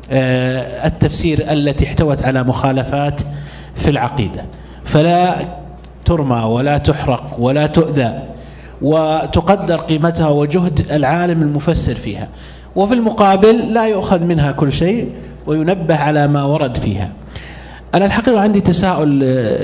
التفسير التي احتوت على مخالفات في العقيدة، فلا ترمى ولا تحرق ولا تؤذى، وتقدر قيمتها وجهد العالم المفسر فيها، وفي المقابل لا يؤخذ منها كل شيء وينبه على ما ورد فيها. أنا الحقيقة عندي تساؤل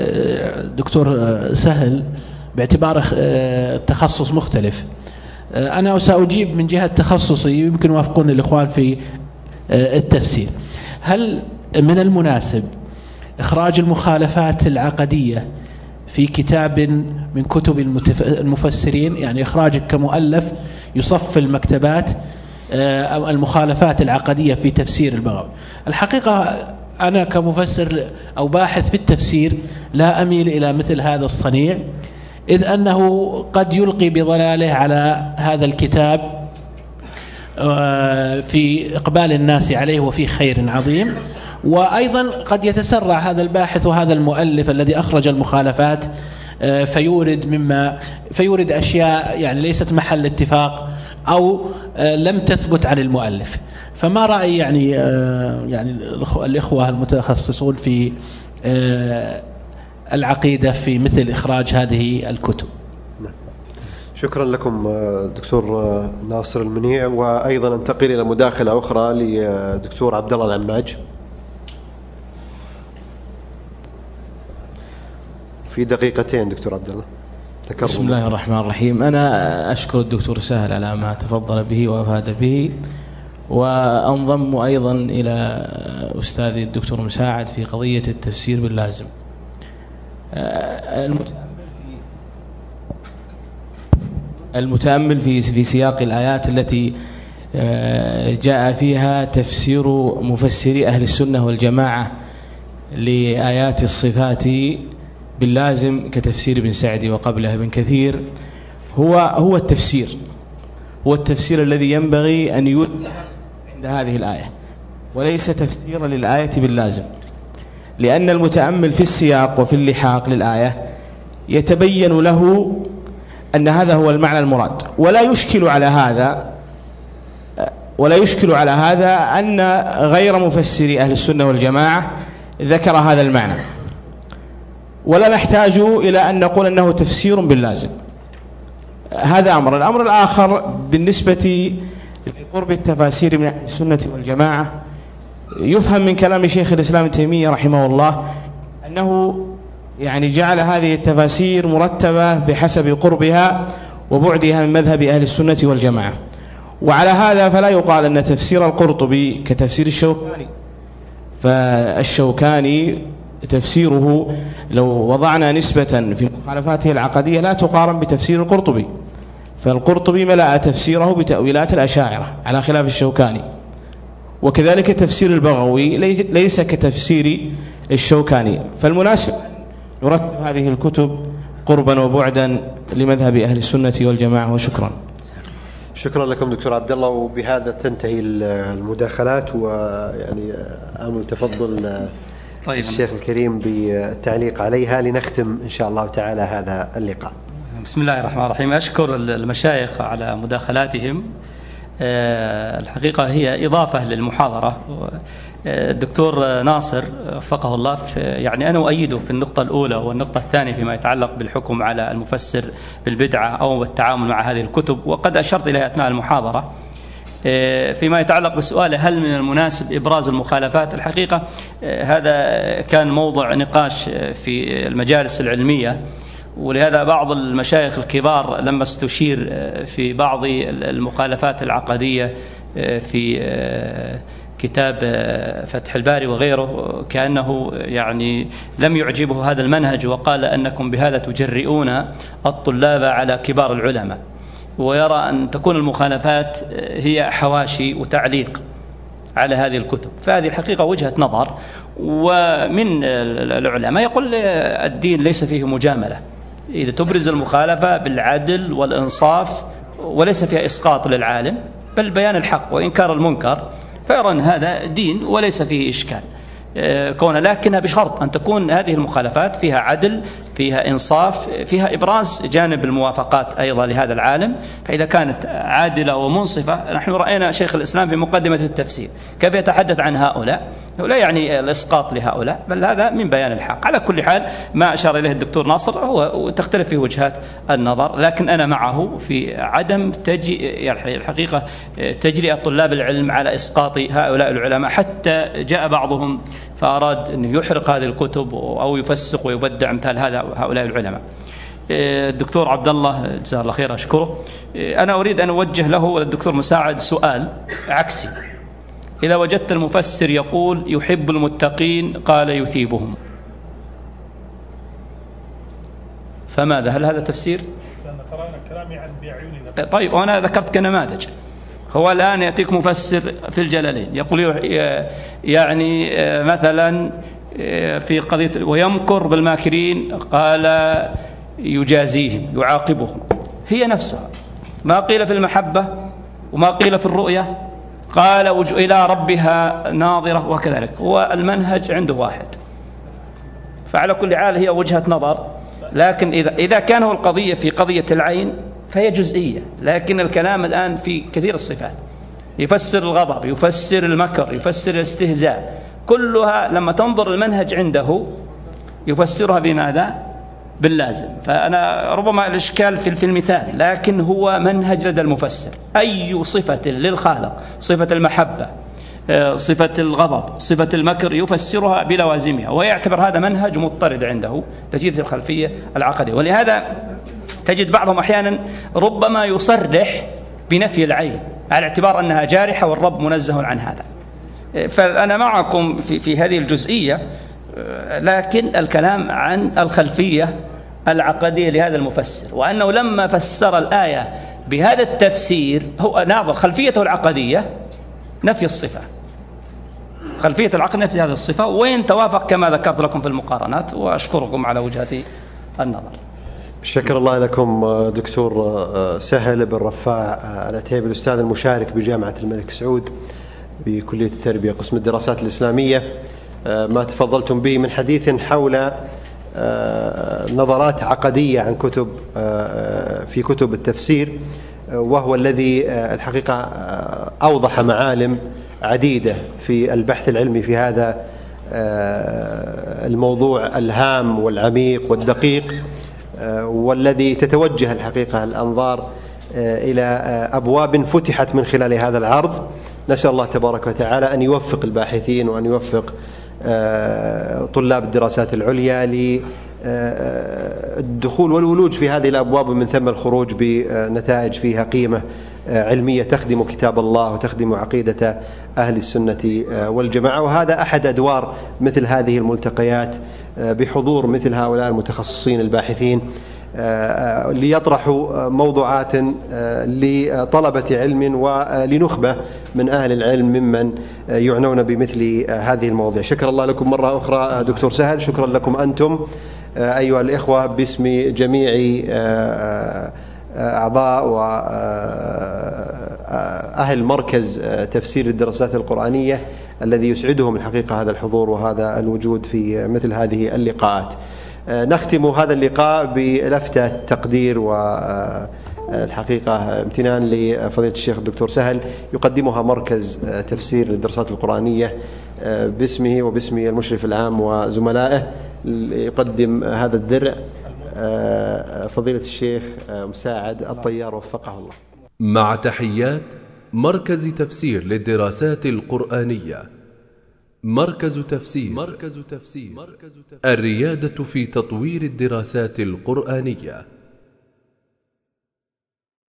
دكتور سهل باعتبار التخصص مختلف. أنا سأجيب من جهة تخصصي، يمكن يوافقون الإخوان في التفسير. هل من المناسب إخراج المخالفات العقدية في كتاب من كتب المفسرين، يعني إخراجك كمؤلف يصف المكتبات أو المخالفات العقدية في تفسير البغوي؟ الحقيقة أنا كمفسر أو باحث في التفسير لا أميل إلى مثل هذا الصنيع، إذ أنه قد يلقي بضلاله على هذا الكتاب في إقبال الناس عليه وفي خير عظيم. وأيضا قد يتسرع هذا الباحث وهذا المؤلف الذي أخرج المخالفات فيورد مما فيورد أشياء يعني ليست محل اتفاق أو لم تثبت عن المؤلف. فما رأي يعني يعني الإخوة المتخصصون في العقيدة في مثل إخراج هذه الكتب؟ شكرا لكم دكتور ناصر المنيع. وأيضا انتقل إلى مداخلة أخرى لدكتور عبد الله العماج في دقيقتين. دكتور عبد الله تكرم. بسم الله الرحمن الرحيم. أنا أشكر الدكتور سهل على ما تفضل به وأفاد به، وأنضم أيضا إلى أستاذي الدكتور مساعد في قضية التفسير باللازم. المتأمل في في سياق الآيات التي جاء فيها تفسير مفسري أهل السنة والجماعة لآيات الصفات باللازم كتفسير ابن سعدي وقبله ابن كثير هو هو التفسير هو التفسير الذي ينبغي أن يوجد عند هذه الآية، وليس تفسيرا للآية باللازم، لأن المتأمل في السياق وفي اللحاق للآية يتبين له أن هذا هو المعنى المراد. ولا يشكل على هذا ولا يشكل على هذا أن غير مفسري أهل السنة والجماعة ذكر هذا المعنى، ولا نحتاج إلى أن نقول أنه تفسير باللازم. هذا أمر. الأمر الآخر بالنسبة لقرب التفاسير من أهل السنة والجماعة، يفهم من كلام شيخ الإسلام ابن تيمية رحمه الله أنه يعني جعل هذه التفاسير مرتبة بحسب قربها وبعدها من مذهب أهل السنة والجماعة. وعلى هذا فلا يقال أن تفسير القرطبي كتفسير الشوكاني، فالشوكاني تفسيره لو وضعنا نسبة في مخالفاته العقدية لا تقارن بتفسير القرطبي، فالقرطبي ملأ تفسيره بتأويلات الأشاعرة على خلاف الشوكاني، وكذلك تفسير البغوي ليس كتفسير الشوكاني، فالمناسب نرتب هذه الكتب قربا وبعدا لمذهب أهل السنة والجماعة. وشكرا. شكرا لكم دكتور عبد الله، وبهذا تنتهي المداخلات، ويعني آمل تفضل طيب الشيخ الكريم بالتعليق عليها لنختم إن شاء الله تعالى هذا اللقاء. بسم الله الرحمن الرحيم. أشكر المشايخ على مداخلاتهم، الحقيقة هي إضافة للمحاضرة. الدكتور ناصر وفقه الله يعني أنا أؤيده في النقطة الأولى والنقطة الثانية فيما يتعلق بالحكم على المفسر بالبدعة أو التعامل مع هذه الكتب، وقد أشرت إليها أثناء المحاضرة. فيما يتعلق بسؤاله هل من المناسب إبراز المخالفات، الحقيقة هذا كان موضوع نقاش في المجالس العلمية، ولهذا بعض المشايخ الكبار لما استشير في بعض المخالفات العقدية في كتاب فتح الباري وغيره كأنه يعني لم يعجبه هذا المنهج، وقال أنكم بهذا تجرئون الطلاب على كبار العلماء، ويرى أن تكون المخالفات هي حواشي وتعليق على هذه الكتب. فهذه الحقيقة وجهة نظر، ومن العلماء يقول الدين ليس فيه مجاملة، إذا تبرز المخالفة بالعدل والإنصاف وليس فيها إسقاط للعالم بل بيان الحق وإنكار المنكر، فيرى أن هذا دين وليس فيه إشكال كونه، لكنها بشرط أن تكون هذه المخالفات فيها عدل، فيها إنصاف، فيها إبراز جانب الموافقات أيضا لهذا العالم. فإذا كانت عادلة ومنصفة، نحن رأينا شيخ الإسلام في مقدمة التفسير كيف يتحدث عن هؤلاء، لا يعني الإسقاط لهؤلاء بل هذا من بيان الحق. على كل حال ما أشار إليه الدكتور ناصر هو تختلف فيه وجهات النظر، لكن أنا معه في عدم تجي يعني الحقيقة تجرئة طلاب العلم على إسقاط هؤلاء العلماء، حتى جاء بعضهم فأراد أن يحرق هذه الكتب أو يفسق ويبدع أمثال هذا هؤلاء العلماء. الدكتور عبد الله جزاه الله خير أشكره. أنا أريد أن أوجه له وللدكتور مساعد سؤال عكسي. إذا وجدت المفسر يقول يحب المتقين قال يثيبهم، فماذا؟ هل هذا تفسير؟ لأن قرأنا كلامي عن بأعيننا. طيب وأنا ذكرت كنماذج. هو الآن يأتيك مفسر في الجلالين يقول يعني مثلا في قضية ويمكر بالماكرين قال يجازيهم يعاقبهم، هي نفسها ما قيل في المحبة وما قيل في الرؤية، قال إلى ربها ناظرة، وكذلك هو المنهج عنده واحد. فعلى كل حال هي وجهة نظر، لكن إذا إذا كان هو القضية في قضية العين فهي جزئية، لكن الكلام الآن في كثير الصفات، يفسر الغضب، يفسر المكر، يفسر الاستهزاء، كلها لما تنظر المنهج عنده يفسرها بماذا؟ باللازم. فأنا ربما الإشكال في في المثال، لكن هو منهج لدى المفسر، أي صفة للخالق، صفة المحبة، صفة الغضب، صفة المكر، يفسرها بلوازمها، ويعتبر هذا منهج مضطرد عنده نتيجة الخلفية العقدية. ولهذا تجد بعضهم أحيانا ربما يصرح بنفي العين على اعتبار أنها جارحة والرب منزه عن هذا. فأنا معكم في, في هذه الجزئية، لكن الكلام عن الخلفية العقدية لهذا المفسر، وأنه لما فسر الآية بهذا التفسير هو ناظر خلفيته العقدية نفي الصفة، خلفية العقد نفي هذه الصفة، وين توافق كما ذكرت لكم في المقارنات. وأشكركم على وجهة النظر. شكر الله لكم دكتور سهل بن رفاع العتيبي، الأستاذ المشارك بجامعة الملك سعود بكلية التربية قسم الدراسات الإسلامية، ما تفضلتم به من حديث حول نظرات عقدية عن كتب في كتب التفسير، وهو الذي الحقيقة أوضح معالم عديدة في البحث العلمي في هذا الموضوع الهام والعميق والدقيق، والذي تتوجه الحقيقة الأنظار إلى أبواب فتحت من خلال هذا العرض. نسأل الله تبارك وتعالى أن يوفق الباحثين وأن يوفق طلاب الدراسات العليا للدخول والولوج في هذه الأبواب، ومن ثم الخروج بنتائج فيها قيمة علمية تخدم كتاب الله وتخدم عقيدة أهل السنة والجماعة. وهذا أحد أدوار مثل هذه الملتقيات بحضور مثل هؤلاء المتخصصين الباحثين ليطرحوا موضوعات لطلبة علم ولنخبة من أهل العلم ممن يعنون بمثل هذه المواضيع. شكر الله لكم مرة أخرى دكتور سهل، شكرا لكم أنتم أيها الإخوة باسم جميع أعضاء وأهل مركز تفسير الدراسات القرآنية الذي يسعدهم الحقيقة هذا الحضور وهذا الوجود في مثل هذه اللقاءات. نختم هذا اللقاء بلفتة تقدير والحقيقة امتنان لفضيلة الشيخ الدكتور سهل يقدمها مركز تفسير للدراسات القرآنية باسمه وباسم المشرف العام وزملائه. يقدم هذا الدرع فضيلة الشيخ مساعد الطيار وفقه الله. مع تحيات مركز تفسير للدراسات القرآنية. مركز تفسير. مركز تفسير الريادة في تطوير الدراسات القرآنية.